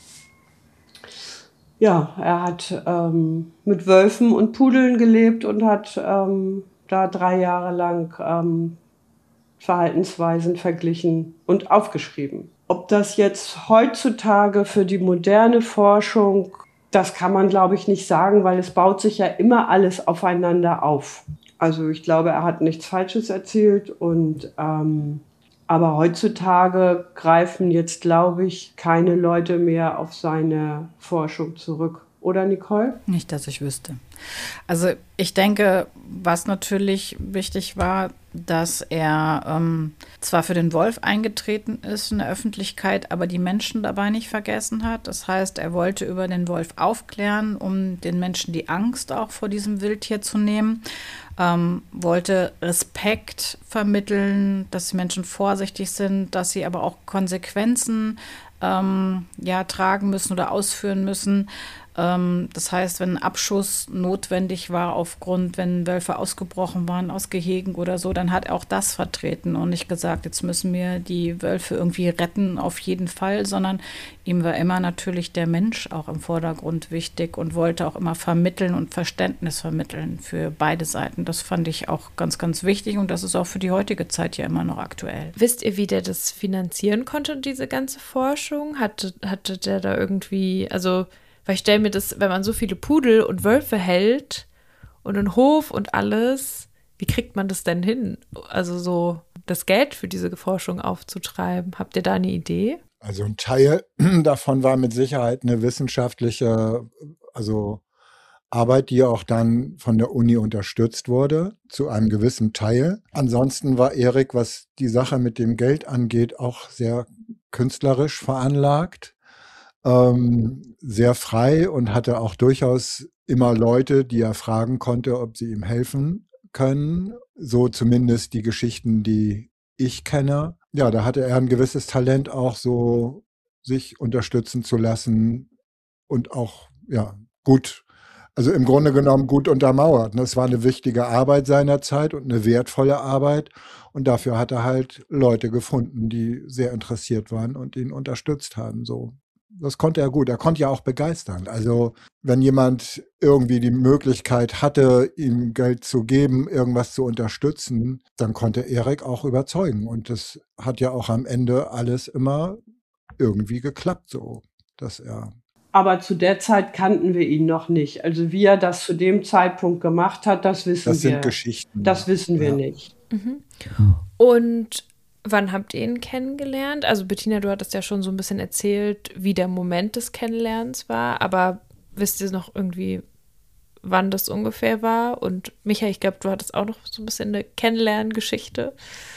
ja, er hat ähm, mit Wölfen und Pudeln gelebt und hat ähm, da drei Jahre lang ähm, Verhaltensweisen verglichen und aufgeschrieben. Ob das jetzt heutzutage für die moderne Forschung, das kann man, glaube ich, nicht sagen, weil es baut sich ja immer alles aufeinander auf. Also ich glaube, er hat nichts Falsches erzählt und ähm, aber heutzutage greifen jetzt, glaube ich, keine Leute mehr auf seine Forschung zurück. Oder, Nicole? Nicht, dass ich wüsste. Also ich denke, was natürlich wichtig war, dass er ähm, zwar für den Wolf eingetreten ist in der Öffentlichkeit, aber die Menschen dabei nicht vergessen hat. Das heißt, er wollte über den Wolf aufklären, um den Menschen die Angst auch vor diesem Wildtier zu nehmen. Ähm, wollte Respekt vermitteln, dass die Menschen vorsichtig sind, dass sie aber auch Konsequenzen ähm, ja, tragen müssen oder ausführen müssen. Ähm, das heißt, wenn ein Abschuss notwendig war aufgrund, wenn Wölfe ausgebrochen waren aus Gehegen oder so, dann hat er auch das vertreten und nicht gesagt, jetzt müssen wir die Wölfe irgendwie retten, auf jeden Fall, sondern ihm war immer natürlich der Mensch auch im Vordergrund wichtig und wollte auch immer vermitteln und Verständnis vermitteln für beide Seiten. Das fand ich auch ganz, ganz wichtig und das ist auch für die heutige Zeit ja immer noch aktuell. Wisst ihr, wie der das finanzieren konnte, diese ganze Forschung? Hatte, hatte der da irgendwie, also weil ich stelle mir das, wenn man so viele Pudel und Wölfe hält und einen Hof und alles, wie kriegt man das denn hin? Also so das Geld für diese Forschung aufzutreiben. Habt ihr da eine Idee? Also ein Teil davon war mit Sicherheit eine wissenschaftliche, also Arbeit, die auch dann von der Uni unterstützt wurde, zu einem gewissen Teil. Ansonsten war Erik, was die Sache mit dem Geld angeht, auch sehr künstlerisch veranlagt. Ähm, sehr frei und hatte auch durchaus immer Leute, die er fragen konnte, ob sie ihm helfen können. So zumindest die Geschichten, die ich kenne. Ja, da hatte er ein gewisses Talent, auch so sich unterstützen zu lassen und auch, ja, gut, also im Grunde genommen gut untermauert. Es war eine wichtige Arbeit seiner Zeit und eine wertvolle Arbeit. Und dafür hat er halt Leute gefunden, die sehr interessiert waren und ihn unterstützt haben, so. Das konnte er gut. Er konnte ja auch begeistern. Also wenn jemand irgendwie die Möglichkeit hatte, ihm Geld zu geben, irgendwas zu unterstützen, dann konnte Erik auch überzeugen. Und das hat ja auch am Ende alles immer irgendwie geklappt, so dass er. Aber zu der Zeit kannten wir ihn noch nicht. Also wie er das zu dem Zeitpunkt gemacht hat, das wissen wir. Das sind Geschichten. Das wissen wir ja. nicht. Mhm. Und wann habt ihr ihn kennengelernt? Also Bettina, du hattest ja schon so ein bisschen erzählt, wie der Moment des Kennenlernens war, aber wisst ihr noch irgendwie, wann das ungefähr war? Und Michael, ich glaube, du hattest auch noch so ein bisschen eine Kennenlerngeschichte.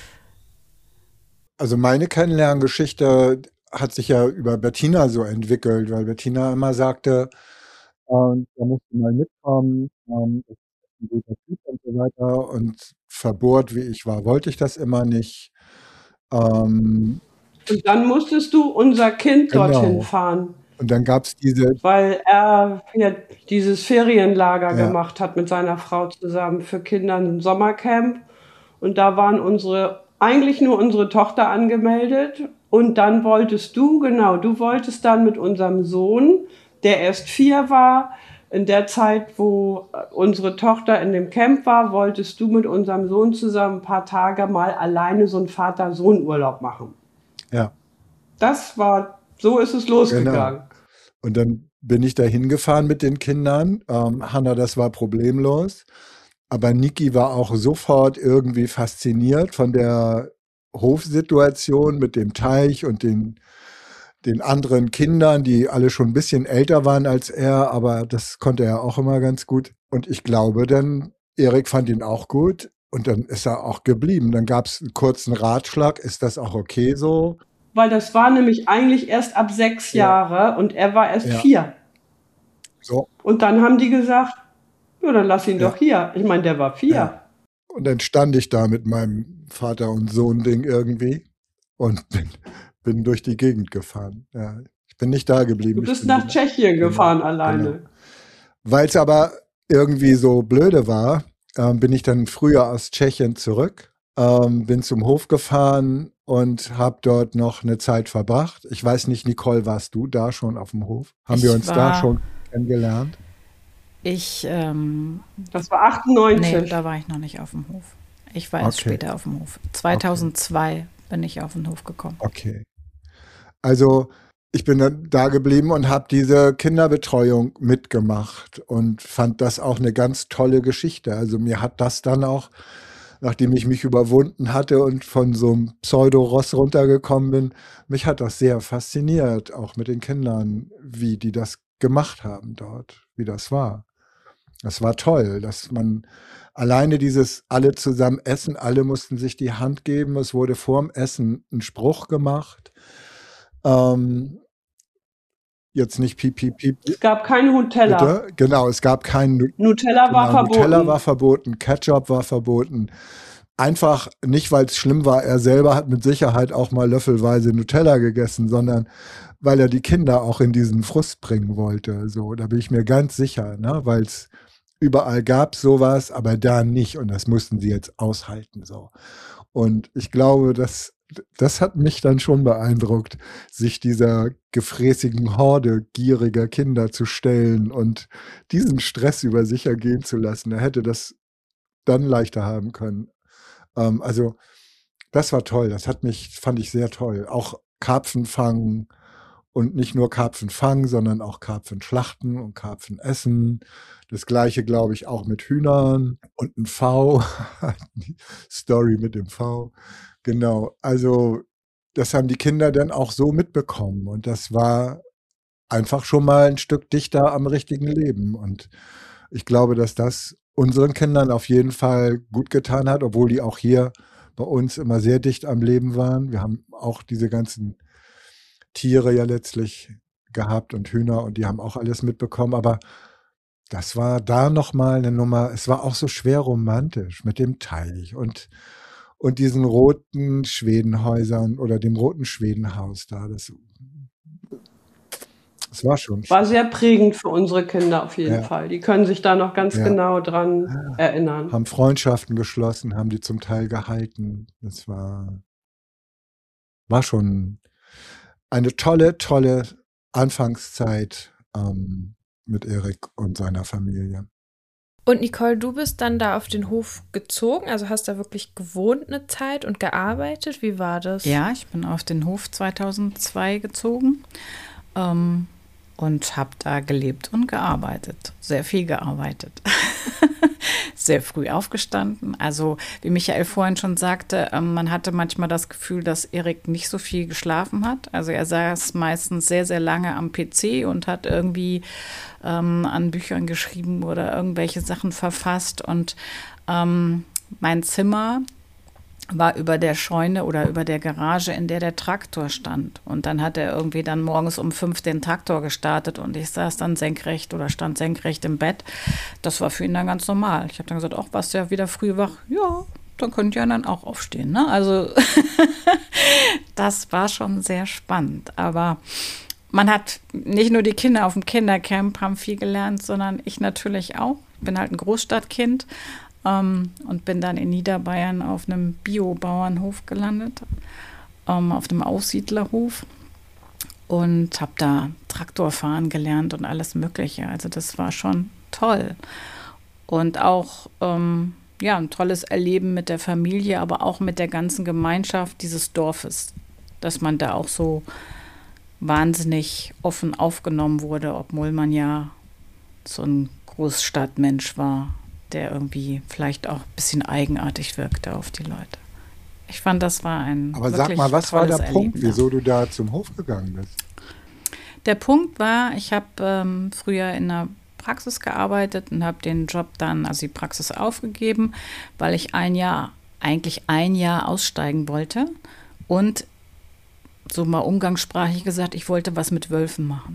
Also meine Kennenlerngeschichte hat sich ja über Bettina so entwickelt, weil Bettina immer sagte, ähm, da musst du mal mitkommen, ähm, das ist ein guter Typ und so weiter. Und verbohrt, wie ich war, wollte ich das immer nicht. Ähm, Und dann musstest du unser Kind Genau. dorthin fahren. Und dann gab es diese... Weil er ja dieses Ferienlager Ja. gemacht hat mit seiner Frau zusammen für Kinder im Sommercamp. Und da waren unsere, eigentlich nur unsere Tochter angemeldet. Und dann wolltest du, genau, du wolltest dann mit unserem Sohn, der erst vier war, in der Zeit, wo unsere Tochter in dem Camp war, wolltest du mit unserem Sohn zusammen ein paar Tage mal alleine so einen Vater-Sohn-Urlaub machen. Ja. Das war, so ist es losgegangen. Genau. Und dann bin ich da hingefahren mit den Kindern. Ähm, Hanna, das war problemlos. Aber Niki war auch sofort irgendwie fasziniert von der Hofsituation mit dem Teich und den, den anderen Kindern, die alle schon ein bisschen älter waren als er. Aber das konnte er auch immer ganz gut. Und ich glaube, dann Erik fand ihn auch gut. Und dann ist er auch geblieben. Dann gab es einen kurzen Ratschlag. Ist das auch okay so? Weil das war nämlich eigentlich erst ab sechs Ja. Jahre und er war erst Ja. vier. So. Und dann haben die gesagt, ja, dann lass ihn Ja. doch hier. Ich meine, der war vier. Ja. Und dann stand ich da mit meinem Vater- und Sohn-Ding irgendwie und bin, bin durch die Gegend gefahren. Ja, ich bin nicht da geblieben. Du Ich bist bin nach wieder- Tschechien Genau, gefahren alleine. genau. Weil es aber irgendwie so blöde war, ähm, bin ich dann früher aus Tschechien zurück, ähm, bin zum Hof gefahren und habe dort noch eine Zeit verbracht. Ich weiß nicht, Nicole, warst du da schon auf dem Hof? Haben Ich wir uns da war- schon kennengelernt? Ich, ähm, Das war achtundneunzig. nee, da war ich noch nicht auf dem Hof. Ich war erst Okay. später auf dem Hof. zweitausendzwei bin ich auf den Hof gekommen. Okay. Also ich bin dann da geblieben und habe diese Kinderbetreuung mitgemacht und fand das auch eine ganz tolle Geschichte. Also mir hat das dann auch, nachdem ich mich überwunden hatte und von so einem Pseudo-Ross runtergekommen bin, mich hat das sehr fasziniert, auch mit den Kindern, wie die das gemacht haben dort, wie das war. Das war toll, dass man alleine dieses alle zusammen essen, alle mussten sich die Hand geben. Es wurde vorm Essen ein Spruch gemacht. Ähm, jetzt nicht piep, piep, piep. Es gab keine Nutella. Bitte? Genau, es gab keinen Nu- Nutella war genau, verboten. Nutella war verboten, Ketchup war verboten. Einfach nicht, weil es schlimm war, er selber hat mit Sicherheit auch mal löffelweise Nutella gegessen, sondern weil er die Kinder auch in diesen Frust bringen wollte. So, da bin ich mir ganz sicher, ne? Weil es überall gab sowas, aber da nicht. Und das mussten sie jetzt aushalten. So. Und ich glaube, das, das hat mich dann schon beeindruckt, sich dieser gefräßigen Horde gieriger Kinder zu stellen und diesen Stress über sich ergehen zu lassen. Er hätte das dann leichter haben können. Ähm, also, das war toll. Das hat mich, fand ich sehr toll. Auch Karpfen fangen. Und nicht nur Karpfen fangen, sondern auch Karpfen schlachten und Karpfen essen. Das gleiche, glaube ich, auch mit Hühnern und ein V. Die Story mit dem V. Genau. Also, das haben die Kinder dann auch so mitbekommen. Und das war einfach schon mal ein Stück dichter am richtigen Leben. Und ich glaube, dass das unseren Kindern auf jeden Fall gut getan hat, obwohl die auch hier bei uns immer sehr dicht am Leben waren. Wir haben auch diese ganzen Tiere ja letztlich gehabt und Hühner und die haben auch alles mitbekommen, aber das war da nochmal eine Nummer, es war auch so schwer romantisch mit dem Teich und, und diesen roten Schwedenhäusern oder dem roten Schwedenhaus da, das, das war schon War sehr prägend für unsere Kinder auf jeden Ja. Fall. Die können sich da noch ganz Ja. genau dran erinnern. haben Freundschaften geschlossen, haben die zum Teil gehalten, das war, war schon eine tolle, tolle Anfangszeit ähm, mit Erik und seiner Familie. Und Nicole, du bist dann da auf den Hof gezogen, also hast da wirklich gewohnt eine Zeit und gearbeitet. Wie war das? Ja, ich bin auf den Hof zweitausendzwei gezogen ähm, und habe da gelebt und gearbeitet. Sehr viel gearbeitet. Sehr früh aufgestanden. Also wie Michael vorhin schon sagte, ähm, man hatte manchmal das Gefühl, dass Erik nicht so viel geschlafen hat. Also er saß meistens sehr, sehr lange am P C und hat irgendwie ähm, an Büchern geschrieben oder irgendwelche Sachen verfasst. Und ähm, mein Zimmer war über der Scheune oder über der Garage, in der der Traktor stand. Und dann hat er irgendwie dann morgens um fünf den Traktor gestartet und ich saß dann senkrecht oder stand senkrecht im Bett. Das war für ihn dann ganz normal. Ich habe dann gesagt, ach, warst du ja wieder früh wach? Ja, dann könnt ihr dann auch aufstehen. Ne? Also das war schon sehr spannend. Aber man hat nicht nur die Kinder auf dem Kindercamp haben viel gelernt, sondern ich natürlich auch. Ich bin halt ein Großstadtkind ähm, und bin dann in Niederbayern auf einem Bio-Bauernhof gelandet, ähm, auf einem Aussiedlerhof und habe da Traktorfahren gelernt und alles Mögliche. Also das war schon toll. Und auch ähm, ja, ein tolles Erleben mit der Familie, aber auch mit der ganzen Gemeinschaft dieses Dorfes, dass man da auch so wahnsinnig offen aufgenommen wurde, obwohl man ja so ein Großstadtmensch war, der irgendwie vielleicht auch ein bisschen eigenartig wirkte auf die Leute. Ich fand, das war ein Aber sag mal, was war der Punkt, Erleben wieso du da zum Hof gegangen bist? Der Punkt war, ich habe ähm, früher in einer Praxis gearbeitet und habe den Job dann, also die Praxis aufgegeben, weil ich ein Jahr, eigentlich ein Jahr aussteigen wollte und so mal umgangssprachlich gesagt, ich wollte was mit Wölfen machen.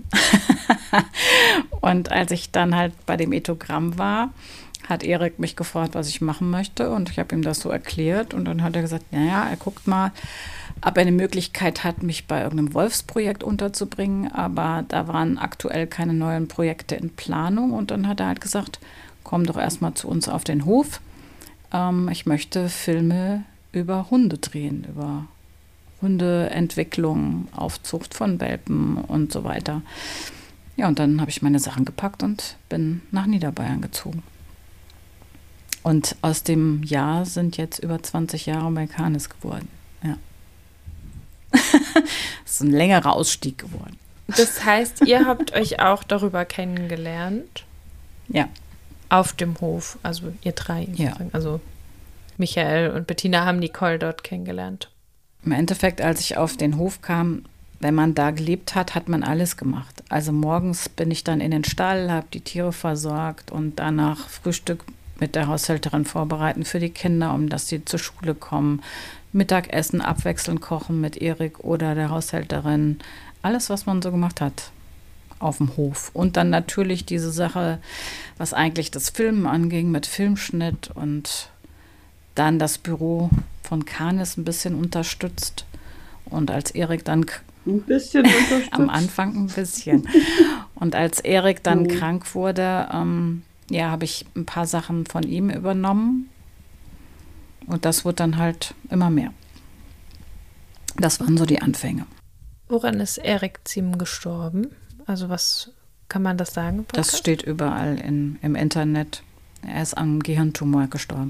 Und als ich dann halt bei dem Ethogramm war, hat Erik mich gefragt, was ich machen möchte und ich habe ihm das so erklärt und dann hat er gesagt, naja, er guckt mal, ob er eine Möglichkeit hat, mich bei irgendeinem Wolfsprojekt unterzubringen, aber da waren aktuell keine neuen Projekte in Planung und dann hat er halt gesagt, komm doch erstmal zu uns auf den Hof, ähm, ich möchte Filme über Hunde drehen, über Hundeentwicklung, Aufzucht von Welpen und so weiter. Ja, und dann habe ich meine Sachen gepackt und bin nach Niederbayern gezogen. Und aus dem Jahr sind jetzt über zwanzig Jahre bei Canis geworden. Ja. Das ist ein längerer Ausstieg geworden. Das heißt, ihr habt euch auch darüber kennengelernt? Ja. Auf dem Hof, also ihr drei. Ja. Also Michael und Bettina haben Nicole dort kennengelernt. Im Endeffekt, als ich auf den Hof kam, wenn man da gelebt hat, hat man alles gemacht. Also morgens bin ich dann in den Stall, habe die Tiere versorgt und danach Frühstück mit der Haushälterin vorbereiten für die Kinder, um dass sie zur Schule kommen. Mittagessen abwechselnd kochen mit Erik oder der Haushälterin. Alles, was man so gemacht hat auf dem Hof. Und dann natürlich diese Sache, was eigentlich das Filmen anging, mit Filmschnitt und dann das Büro von Canis ein bisschen unterstützt. Und als Erik dann ein bisschen unterstützt. Am Anfang ein bisschen. Und als Erik dann mhm. krank wurde, ähm, ja, habe ich ein paar Sachen von ihm übernommen. Und das wurde dann halt immer mehr. Das waren so die Anfänge. Woran ist Erik Ziem gestorben? Also was kann man das sagen? Das Podcast? steht überall in, im Internet. Er ist am Gehirntumor gestorben.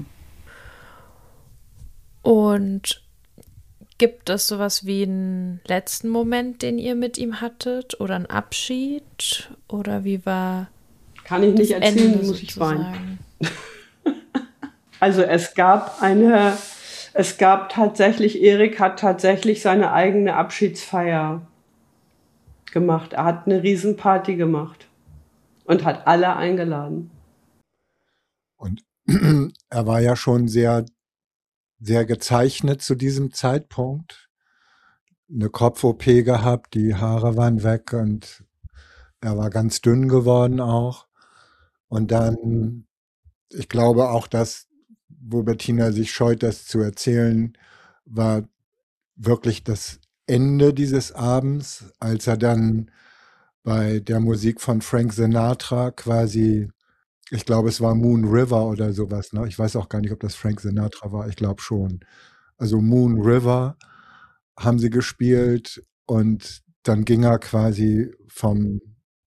Und gibt es sowas wie einen letzten Moment, den ihr mit ihm hattet? Oder einen Abschied? Oder wie war Kann ich nicht das erzählen, Ende muss ich sozusagen? weinen. Also es gab eine, es gab tatsächlich, Erik hat tatsächlich seine eigene Abschiedsfeier gemacht. Er hat eine Riesenparty gemacht und hat alle eingeladen. Und er war ja schon sehr, sehr gezeichnet zu diesem Zeitpunkt. Eine Kopf-O P gehabt, die Haare waren weg und er war ganz dünn geworden auch. Und dann, ich glaube auch, dass, wo Bettina sich scheut, das zu erzählen, war wirklich das Ende dieses Abends, als er dann bei der Musik von Frank Sinatra quasi, ich glaube, es war Moon River oder sowas, ne? Ich weiß auch gar nicht, ob das Frank Sinatra war, ich glaube schon. Also Moon River haben sie gespielt und dann ging er quasi vom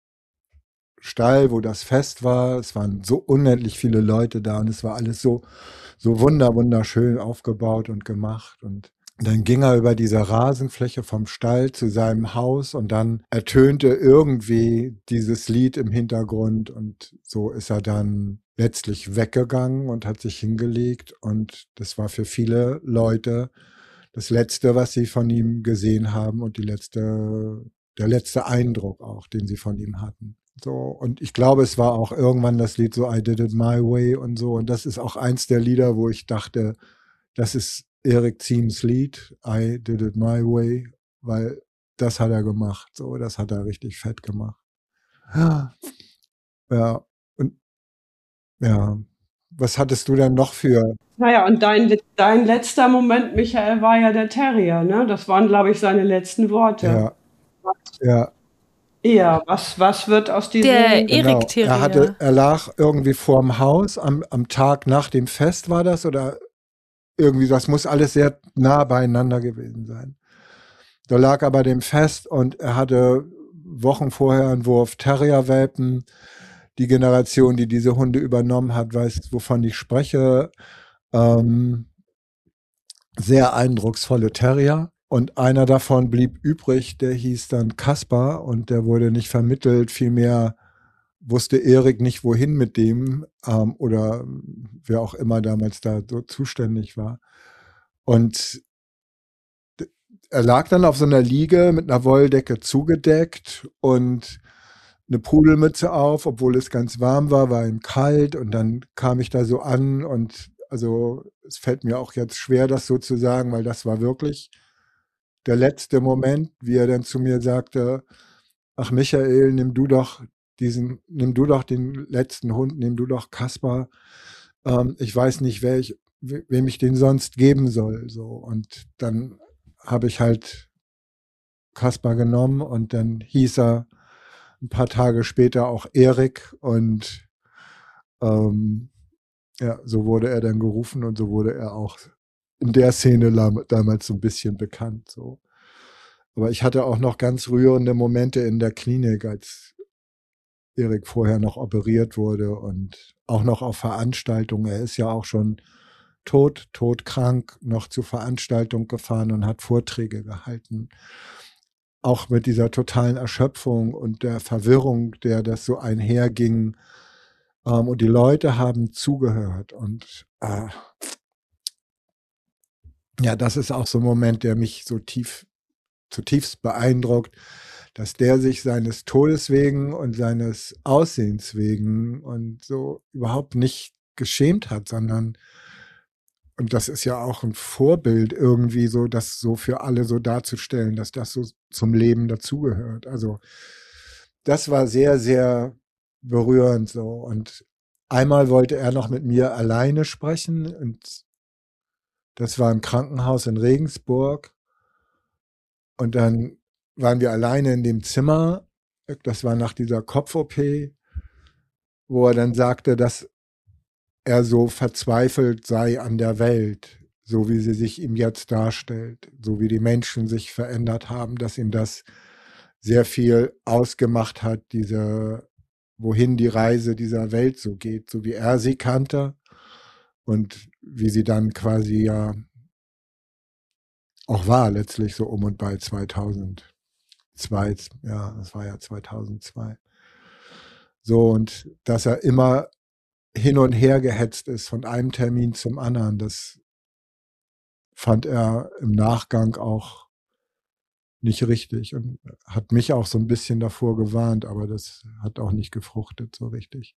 Stall, wo das Fest war. Es waren so unendlich viele Leute da und es war alles so, so wunder, wunderschön aufgebaut und gemacht. Und dann ging er über diese Rasenfläche vom Stall zu seinem Haus und dann ertönte irgendwie dieses Lied im Hintergrund und so ist er dann letztlich weggegangen und hat sich hingelegt und das war für viele Leute das Letzte, was sie von ihm gesehen haben und die letzte, der letzte Eindruck auch, den sie von ihm hatten. So, und ich glaube, es war auch irgendwann das Lied so I Did It My Way und so. Und das ist auch eins der Lieder, wo ich dachte, das ist Erik Ziems Lied, I Did It My Way, weil das hat er gemacht. So, das hat er richtig fett gemacht. Ja, ja. Und ja, was hattest du denn noch für? Naja, und dein, dein letzter Moment, Michael, war ja der Terrier, ne? Das waren, glaube ich, seine letzten Worte. Ja, ja. Ja, was, was wird aus diesem... Der Genau. Erik-Terrier. Er hatte, er lag irgendwie vorm Haus, am, am Tag nach dem Fest war das, oder irgendwie, das muss alles sehr nah beieinander gewesen sein. Da lag er bei dem Fest und er hatte Wochen vorher einen Wurf Terrierwelpen. Die Generation, die diese Hunde übernommen hat, weiß, wovon ich spreche. Ähm, sehr eindrucksvolle Terrier. Und einer davon blieb übrig, der hieß dann Kaspar und der wurde nicht vermittelt. Vielmehr wusste Erik nicht, wohin mit dem ähm, oder wer auch immer damals da so zuständig war. Und er lag dann auf so einer Liege mit einer Wolldecke zugedeckt und eine Pudelmütze auf, obwohl es ganz warm war, war ihm kalt. Und dann kam ich da so an und also es fällt mir auch jetzt schwer, das so zu sagen, weil das war wirklich der letzte Moment, wie er dann zu mir sagte, ach Michael, nimm du doch diesen, nimm du doch den letzten Hund, nimm du doch Kaspar. Ähm, ich weiß nicht, wer ich, wem ich den sonst geben soll. So. Und dann habe ich halt Kaspar genommen und dann hieß er ein paar Tage später auch Erik und ähm, ja, so wurde er dann gerufen und so wurde er auch in der Szene damals so ein bisschen bekannt. So. Aber ich hatte auch noch ganz rührende Momente in der Klinik, als Erik vorher noch operiert wurde und auch noch auf Veranstaltungen. Er ist ja auch schon tot, todkrank, noch zur Veranstaltung gefahren und hat Vorträge gehalten. Auch mit dieser totalen Erschöpfung und der Verwirrung, der das so einherging. Ähm, und die Leute haben zugehört und äh, ja, das ist auch so ein Moment, der mich so tief, zutiefst beeindruckt, dass der sich seines Todes wegen und seines Aussehens wegen und so überhaupt nicht geschämt hat, sondern, und das ist ja auch ein Vorbild irgendwie so, das so für alle so darzustellen, dass das so zum Leben dazugehört. Also das war sehr, sehr berührend so. Und einmal wollte er noch mit mir alleine sprechen und das war im Krankenhaus in Regensburg. Und dann waren wir alleine in dem Zimmer. Das war nach dieser Kopf-O P, wo er dann sagte, dass er so verzweifelt sei an der Welt, so wie sie sich ihm jetzt darstellt, so wie die Menschen sich verändert haben, dass ihm das sehr viel ausgemacht hat, diese, wohin die Reise dieser Welt so geht, so wie er sie kannte. Und wie sie dann quasi ja auch war, letztlich so um und bei zweitausendzwei, ja, das war ja zweitausendzwei. So, und dass er immer hin und her gehetzt ist von einem Termin zum anderen, das fand er im Nachgang auch nicht richtig und hat mich auch so ein bisschen davor gewarnt, aber das hat auch nicht gefruchtet so richtig.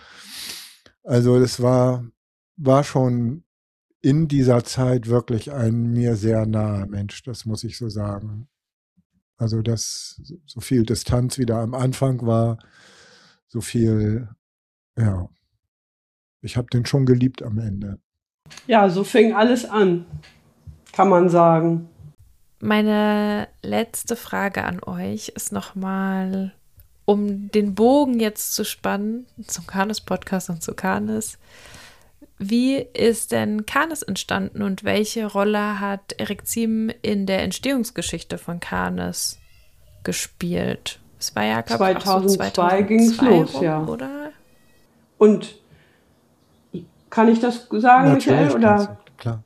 Also das war war schon in dieser Zeit wirklich ein mir sehr naher Mensch, das muss ich so sagen. Also, dass so viel Distanz wieder am Anfang war, so viel, ja, ich habe den schon geliebt am Ende. Ja, so fing alles an, kann man sagen. Meine letzte Frage an euch ist nochmal, um den Bogen jetzt zu spannen zum Canis-Podcast und zu Canis. Wie ist denn Canis entstanden und welche Rolle hat Erik Ziem in der Entstehungsgeschichte von Canis gespielt? Es war ja, glaube ich, auch so zweitausendzwei ging es los, rum, ja. Oder? Und kann ich das sagen, Natürlich, Michael? Oder? Klar.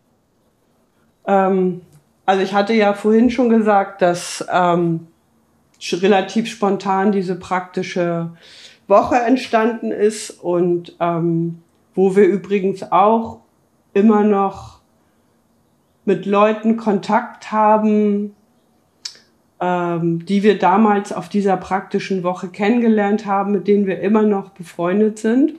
Ähm, also ich hatte ja vorhin schon gesagt, dass ähm, relativ spontan diese praktische Woche entstanden ist und ähm, wo wir übrigens auch immer noch mit Leuten Kontakt haben, ähm, die wir damals auf dieser praktischen Woche kennengelernt haben, mit denen wir immer noch befreundet sind.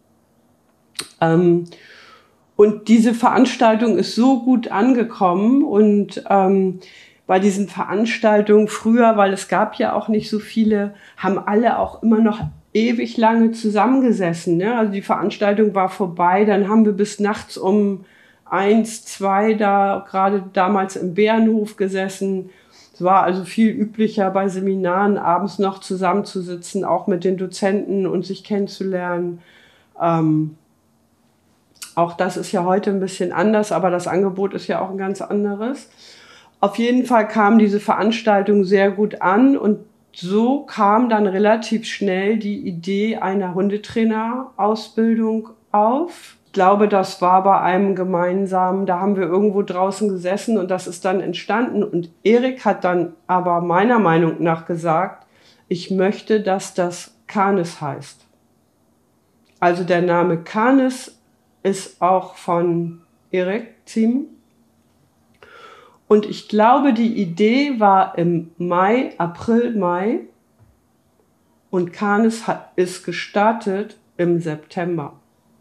Ähm, und diese Veranstaltung ist so gut angekommen und ähm, bei diesen Veranstaltungen früher, weil es gab ja auch nicht so viele, haben alle auch immer noch ewig lange zusammengesessen. Ne? Also die Veranstaltung war vorbei, dann haben wir bis nachts um eins, zwei da gerade damals im Bärenhof gesessen, Es war also viel üblicher, bei Seminaren abends noch zusammenzusitzen, auch mit den Dozenten und sich kennenzulernen. Ähm, auch das ist ja heute ein bisschen anders, aber das Angebot ist ja auch ein ganz anderes. Auf jeden Fall kam diese Veranstaltung sehr gut an und so kam dann relativ schnell die Idee einer Hundetrainerausbildung auf. Ich glaube, das war bei einem gemeinsamen, da haben wir irgendwo draußen gesessen und das ist dann entstanden. Und Erik hat dann aber meiner Meinung nach gesagt, ich möchte, dass das Canis heißt. Also der Name Canis ist auch von Erik Ziem. Und ich glaube, die Idee war im Mai, April, Mai und Canis hat, ist gestartet im September.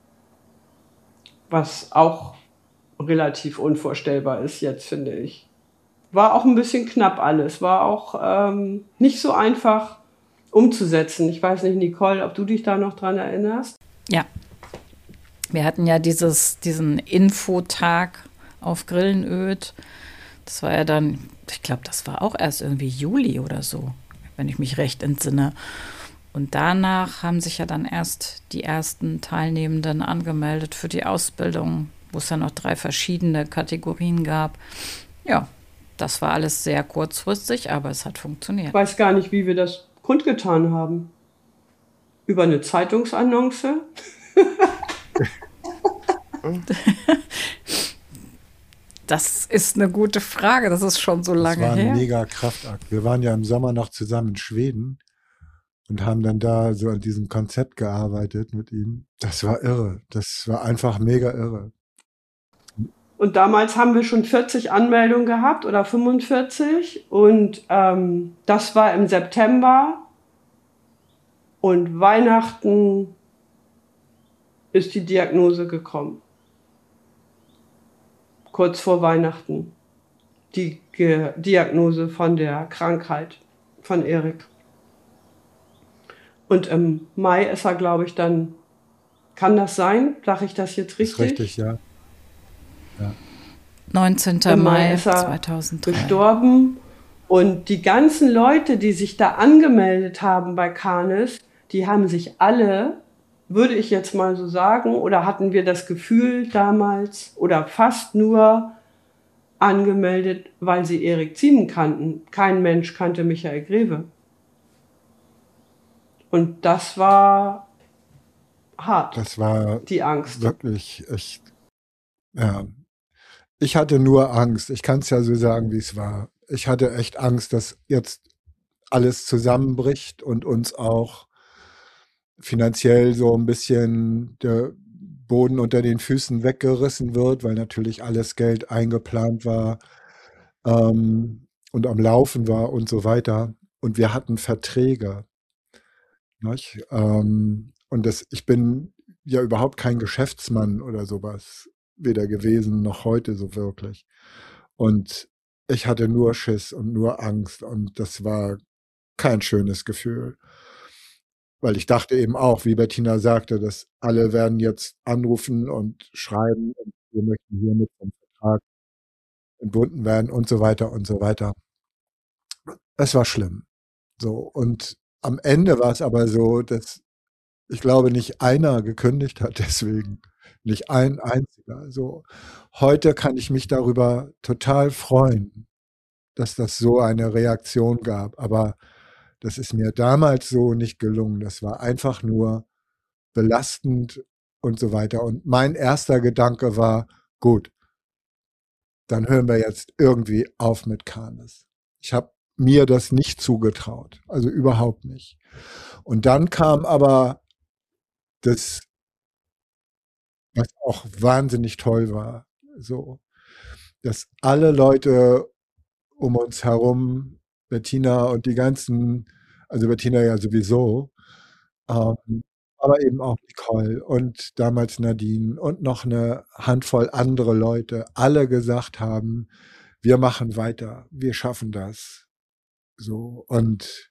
Was auch relativ unvorstellbar ist jetzt, finde ich. War auch ein bisschen knapp alles, war auch ähm, nicht so einfach umzusetzen. Ich weiß nicht, Nicole, ob du dich da noch dran erinnerst? Ja, wir hatten ja dieses, diesen Infotag auf Grillenöd. Das war ja dann, ich glaube, das war auch erst irgendwie Juli oder so, wenn ich mich recht entsinne. Und danach haben sich ja dann erst die ersten Teilnehmenden angemeldet für die Ausbildung, wo es ja noch drei verschiedene Kategorien gab. Ja, das war alles sehr kurzfristig, aber es hat funktioniert. Ich weiß gar nicht, wie wir das kundgetan haben. Über eine Zeitungsannonce? Das ist eine gute Frage, das ist schon so lange her. Das war ein mega Kraftakt. Wir waren ja im Sommer noch zusammen in Schweden und haben dann da so an diesem Konzept gearbeitet mit ihm. Das war irre. Das war einfach mega irre. Und damals haben wir schon vierzig Anmeldungen gehabt oder fünfundvierzig und ähm, das war im September und Weihnachten ist die Diagnose gekommen. Kurz vor Weihnachten. Die Ge- Diagnose von der Krankheit von Erik. Und im Mai ist er, glaube ich, dann, kann das sein? Sage ich das jetzt richtig? Ist richtig, ja. ja. neunzehnten Mai zweitausenddrei. Gestorben. Und die ganzen Leute, die sich da angemeldet haben bei Canis, die haben sich alle, würde ich jetzt mal so sagen, oder hatten wir das Gefühl damals, oder fast nur angemeldet, weil sie Erik Ziem kannten. Kein Mensch kannte Michael Greve. Und das war hart. Das war die Angst. Wirklich echt. Ja. Ich hatte nur Angst. Ich kann es ja so sagen, wie es war. Ich hatte echt Angst, dass jetzt alles zusammenbricht und uns auch finanziell so ein bisschen der Boden unter den Füßen weggerissen wird, weil natürlich alles Geld eingeplant war ähm, und am Laufen war und so weiter. Und wir hatten Verträge. Nicht? Ähm, und das, ich bin ja überhaupt kein Geschäftsmann oder sowas, weder gewesen noch heute so wirklich. Und ich hatte nur Schiss und nur Angst und das war kein schönes Gefühl. Weil ich dachte eben auch, wie Bettina sagte, dass alle werden jetzt anrufen und schreiben und wir möchten hier mit dem Vertrag entbunden werden und so weiter und so weiter. Es war schlimm. So, und am Ende war es aber so, dass ich glaube, nicht einer gekündigt hat deswegen. Nicht ein einziger. So, heute kann ich mich darüber total freuen, dass das so eine Reaktion gab. Aber das ist mir damals so nicht gelungen. Das war einfach nur belastend und so weiter. Und mein erster Gedanke war, gut, dann hören wir jetzt irgendwie auf mit Canis. Ich habe mir das nicht zugetraut, also überhaupt nicht. Und dann kam aber das, was auch wahnsinnig toll war, so, dass alle Leute um uns herum, Bettina und die ganzen, also Bettina ja sowieso, ähm, aber eben auch Nicole und damals Nadine und noch eine Handvoll andere Leute, alle gesagt haben, wir machen weiter, wir schaffen das. So, und,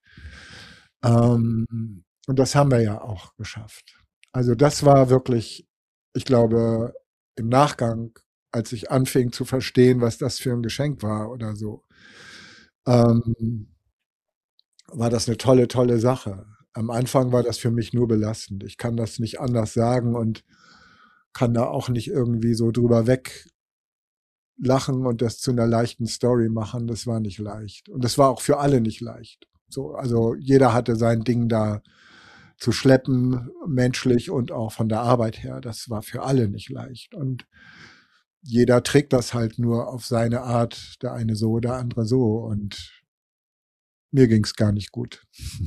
ähm, und das haben wir ja auch geschafft. Also das war wirklich, ich glaube, im Nachgang, als ich anfing zu verstehen, was das für ein Geschenk war oder so, ähm, war das eine tolle, tolle Sache. Am Anfang war das für mich nur belastend. Ich kann das nicht anders sagen und kann da auch nicht irgendwie so drüber weglachen und das zu einer leichten Story machen. Das war nicht leicht. Und das war auch für alle nicht leicht. So, also jeder hatte sein Ding da zu schleppen, menschlich und auch von der Arbeit her. Das war für alle nicht leicht. Und jeder trägt das halt nur auf seine Art, der eine so, der andere so. Und mir ging es gar nicht gut.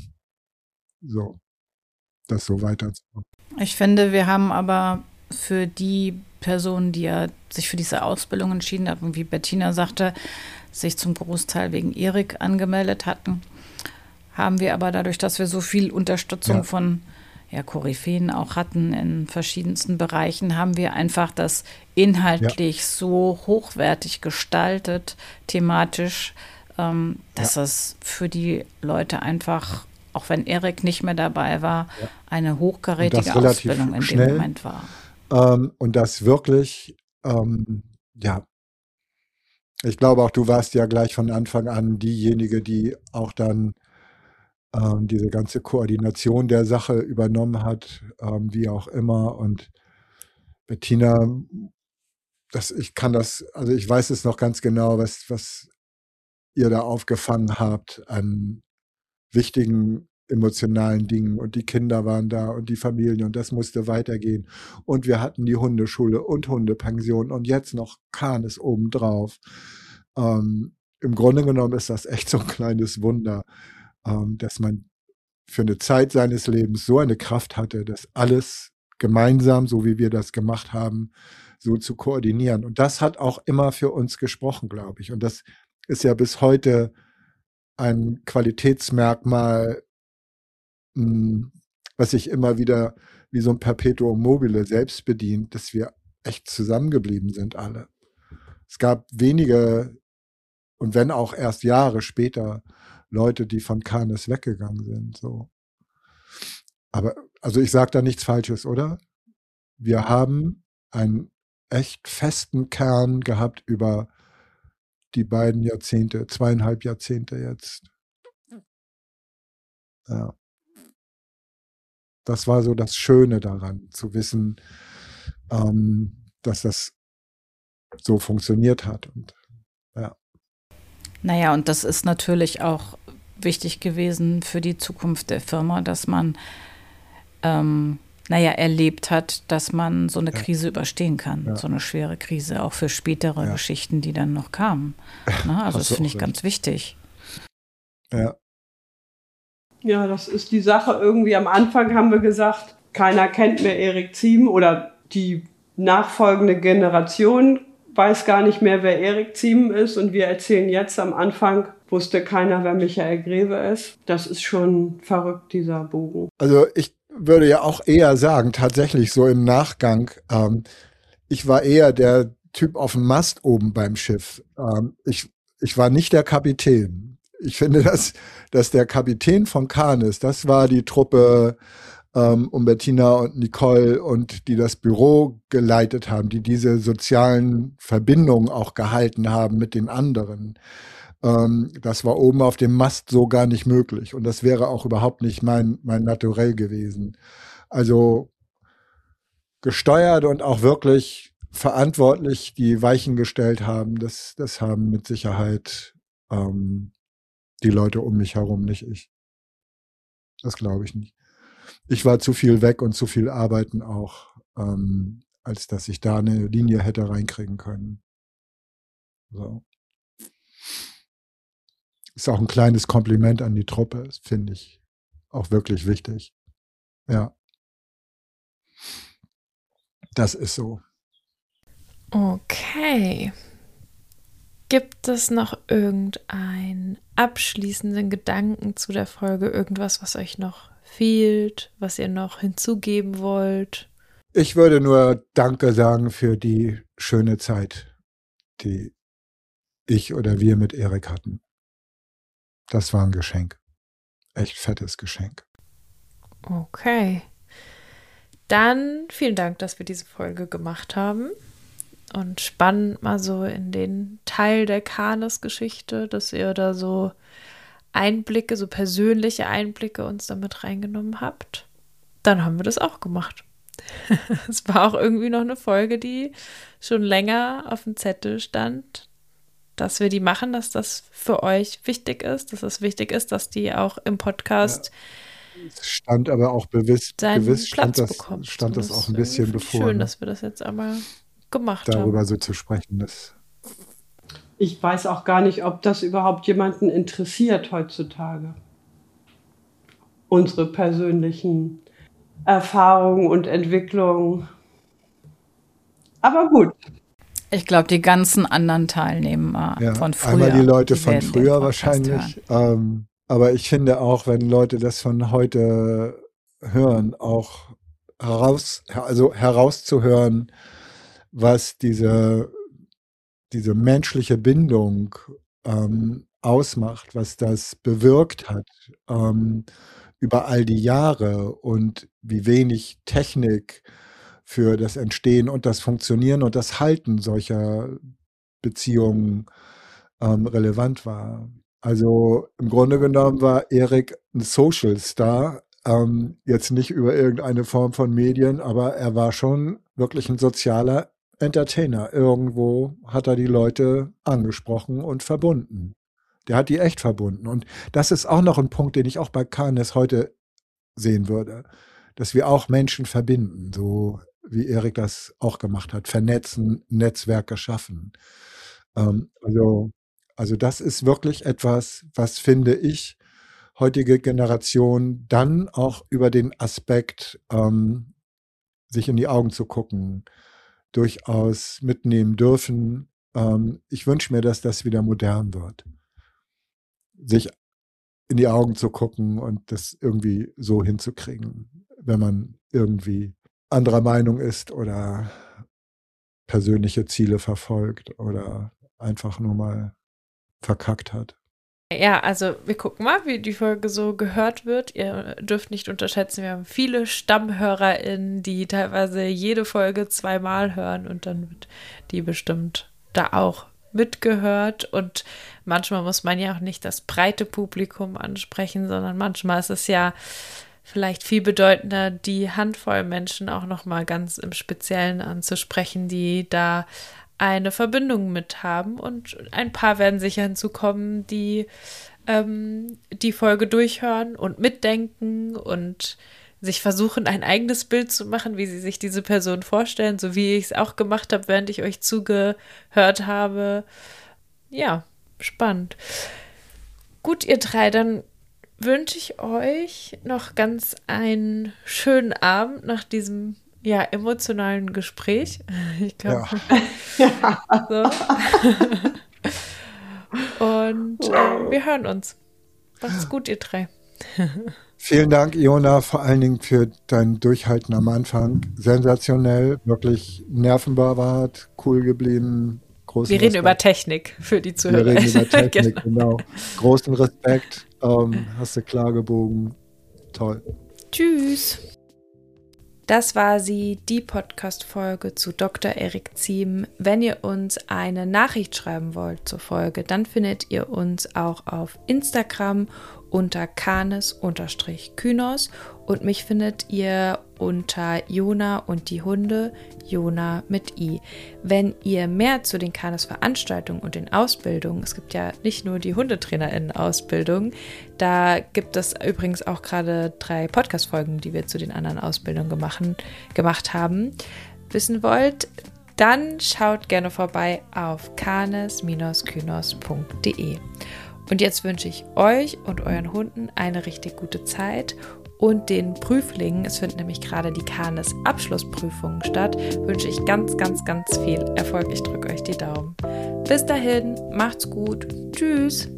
So, das so weiter. Ich finde, wir haben aber für die Personen, die ja sich für diese Ausbildung entschieden hatten, wie Bettina sagte, sich zum Großteil wegen Erik angemeldet hatten, haben wir aber dadurch, dass wir so viel Unterstützung ja. von ja, Koryphäen auch hatten in verschiedensten Bereichen, haben wir einfach das inhaltlich ja. so hochwertig gestaltet, thematisch, ähm, dass ja. es für die Leute einfach, auch wenn Erik nicht mehr dabei war, ja. eine hochkarätige Ausbildung in schnell, dem Moment war. Ähm, und das wirklich, ähm, ja, ich glaube auch, du warst ja gleich von Anfang an diejenige, die auch dann ähm, diese ganze Koordination der Sache übernommen hat, ähm, wie auch immer. Und Bettina, das, ich kann das, also ich weiß es noch ganz genau, was, was ihr da aufgefangen habt an wichtigen emotionalen Dingen, und die Kinder waren da und die Familie, und das musste weitergehen. Und wir hatten die Hundeschule und Hundepension und jetzt noch Kanes obendrauf. Ähm, Im Grunde genommen ist das echt so ein kleines Wunder, ähm, dass man für eine Zeit seines Lebens so eine Kraft hatte, das alles gemeinsam, so wie wir das gemacht haben, so zu koordinieren. Und das hat auch immer für uns gesprochen, glaube ich. Und das ist ja bis heute ein Qualitätsmerkmal, was sich immer wieder wie so ein Perpetuum mobile selbst bedient, dass wir echt zusammengeblieben sind alle. Es gab wenige, und wenn auch erst Jahre später, Leute, die von Kanes weggegangen sind. So. Aber, also ich sage da nichts Falsches, oder? Wir haben einen echt festen Kern gehabt über die beiden Jahrzehnte, zweieinhalb Jahrzehnte jetzt. Ja. Das war so das Schöne daran, zu wissen, ähm, dass das so funktioniert hat. Und, ja. Naja, und das ist natürlich auch wichtig gewesen für die Zukunft der Firma, dass man ähm, naja, erlebt hat, dass man so eine ja. Krise überstehen kann, ja. so eine schwere Krise, auch für spätere ja. Geschichten, die dann noch kamen. Ne? Also das finde ich recht. ganz wichtig. Ja. Ja, das ist die Sache. Irgendwie am Anfang haben wir gesagt, keiner kennt mehr Erik Ziem, oder die nachfolgende Generation weiß gar nicht mehr, wer Erik Ziem ist. Und wir erzählen jetzt, am Anfang wusste keiner, wer Michael Greve ist. Das ist schon verrückt, dieser Bogen. Also ich würde ja auch eher sagen, tatsächlich so im Nachgang, ähm, ich war eher der Typ auf dem Mast oben beim Schiff. Ähm, ich, ich war nicht der Kapitän. Ich finde, dass, dass der Kapitän von Kanes, das war die Truppe ähm, um Bettina und Nicole, und die das Büro geleitet haben, die diese sozialen Verbindungen auch gehalten haben mit den anderen. Ähm, das war oben auf dem Mast so gar nicht möglich. Und das wäre auch überhaupt nicht mein, mein Naturell gewesen. Also gesteuert und auch wirklich verantwortlich die Weichen gestellt haben, das, das haben mit Sicherheit ähm, die Leute um mich herum, nicht ich. Das glaube ich nicht. Ich war zu viel weg und zu viel arbeiten auch, ähm, als dass ich da eine Linie hätte reinkriegen können. So. Ist auch ein kleines Kompliment an die Truppe, finde ich auch wirklich wichtig. Ja. Das ist so. Okay. Gibt es noch irgendeinen abschließenden Gedanken zu der Folge? Irgendwas, was euch noch fehlt, was ihr noch hinzugeben wollt? Ich würde nur Danke sagen für die schöne Zeit, die ich oder wir mit Erik hatten. Das war ein Geschenk. Echt fettes Geschenk. Okay. Dann vielen Dank, dass wir diese Folge gemacht haben. und spannend mal so in den Teil der Kanes-Geschichte, dass ihr da so Einblicke, so persönliche Einblicke uns damit reingenommen habt. Dann haben wir das auch gemacht. Es war auch irgendwie noch eine Folge, die schon länger auf dem Zettel stand, dass wir die machen, dass das für euch wichtig ist, dass es wichtig ist, dass die auch im Podcast ja, es stand aber auch gewiss, gewiss stand, Platz das, bekommt. stand das auch ein bisschen bevor. Schön, ne? dass wir das jetzt einmal gemacht Darüber haben. Darüber so zu sprechen ist. Ich weiß auch gar nicht, ob das überhaupt jemanden interessiert heutzutage. Unsere persönlichen Erfahrungen und Entwicklungen. Aber gut. Ich glaube, die ganzen anderen Teilnehmer ja, von früher. Einmal die Leute die von früher wahrscheinlich. Ähm, aber ich finde auch, wenn Leute das von heute hören, auch heraus, also herauszuhören, was diese, diese menschliche Bindung ähm, ausmacht, was das bewirkt hat ähm, über all die Jahre und wie wenig Technik für das Entstehen und das Funktionieren und das Halten solcher Beziehungen ähm, relevant war. Also im Grunde genommen war Erik ein Social Star, ähm, jetzt nicht über irgendeine Form von Medien, aber er war schon wirklich ein sozialer Entertainer. Irgendwo hat er die Leute angesprochen und verbunden. Der hat die echt verbunden. Und das ist auch noch ein Punkt, den ich auch bei Kanes heute sehen würde, dass wir auch Menschen verbinden, so wie Erik das auch gemacht hat, vernetzen, Netzwerke schaffen. Ähm, also, also das ist wirklich etwas, was, finde ich, heutige Generation dann auch über den Aspekt, ähm, sich in die Augen zu gucken, durchaus mitnehmen dürfen. Ähm, ich wünsche mir, dass das wieder modern wird. Sich in die Augen zu gucken und das irgendwie so hinzukriegen, wenn man irgendwie anderer Meinung ist oder persönliche Ziele verfolgt oder einfach nur mal verkackt hat. Ja, also wir gucken mal, wie die Folge so gehört wird. Ihr dürft nicht unterschätzen, wir haben viele StammhörerInnen, die teilweise jede Folge zweimal hören und dann wird die bestimmt da auch mitgehört. Und manchmal muss man ja auch nicht das breite Publikum ansprechen, sondern manchmal ist es ja vielleicht viel bedeutender, die Handvoll Menschen auch nochmal ganz im Speziellen anzusprechen, die da eine Verbindung mit haben. Und ein paar werden sicher hinzukommen, die ähm, die Folge durchhören und mitdenken und sich versuchen, ein eigenes Bild zu machen, wie sie sich diese Person vorstellen, so wie ich es auch gemacht habe, während ich euch zugehört habe. Ja, spannend. Gut, ihr drei, dann wünsche ich euch noch ganz einen schönen Abend nach diesem ja, emotionalen Gespräch. Ich glaube. Ja. So. Und äh, wir hören uns. Macht's gut, ihr drei. Vielen Dank, Iona, vor allen Dingen für dein Durchhalten am Anfang. Sensationell, wirklich nervenbewahrt, cool geblieben. Großen Wir reden Respekt. Über Technik für die Zuhörer. Wir reden über Technik, genau. genau. Großen Respekt. Ähm, hast du klar gebogen. Toll. Tschüss. Das war sie, die Podcast-Folge zu Doktor Erik Ziem. Wenn ihr uns eine Nachricht schreiben wollt zur Folge, dann findet ihr uns auch auf Instagram unter kanes-kynos und mich findet ihr unter Jona und die Hunde, Jona mit I. Wenn ihr mehr zu den Kanes-Veranstaltungen und den Ausbildungen, es gibt ja nicht nur die HundetrainerInnen-Ausbildung, da gibt es übrigens auch gerade drei Podcast-Folgen, die wir zu den anderen Ausbildungen gemacht, gemacht haben, wissen wollt, dann schaut gerne vorbei auf kanes-kynos punkt de. Und jetzt wünsche ich euch und euren Hunden eine richtig gute Zeit und den Prüflingen, es finden nämlich gerade die Kanes-Abschlussprüfungen statt, wünsche ich ganz, ganz, ganz viel Erfolg. Ich drücke euch die Daumen. Bis dahin, macht's gut. Tschüss.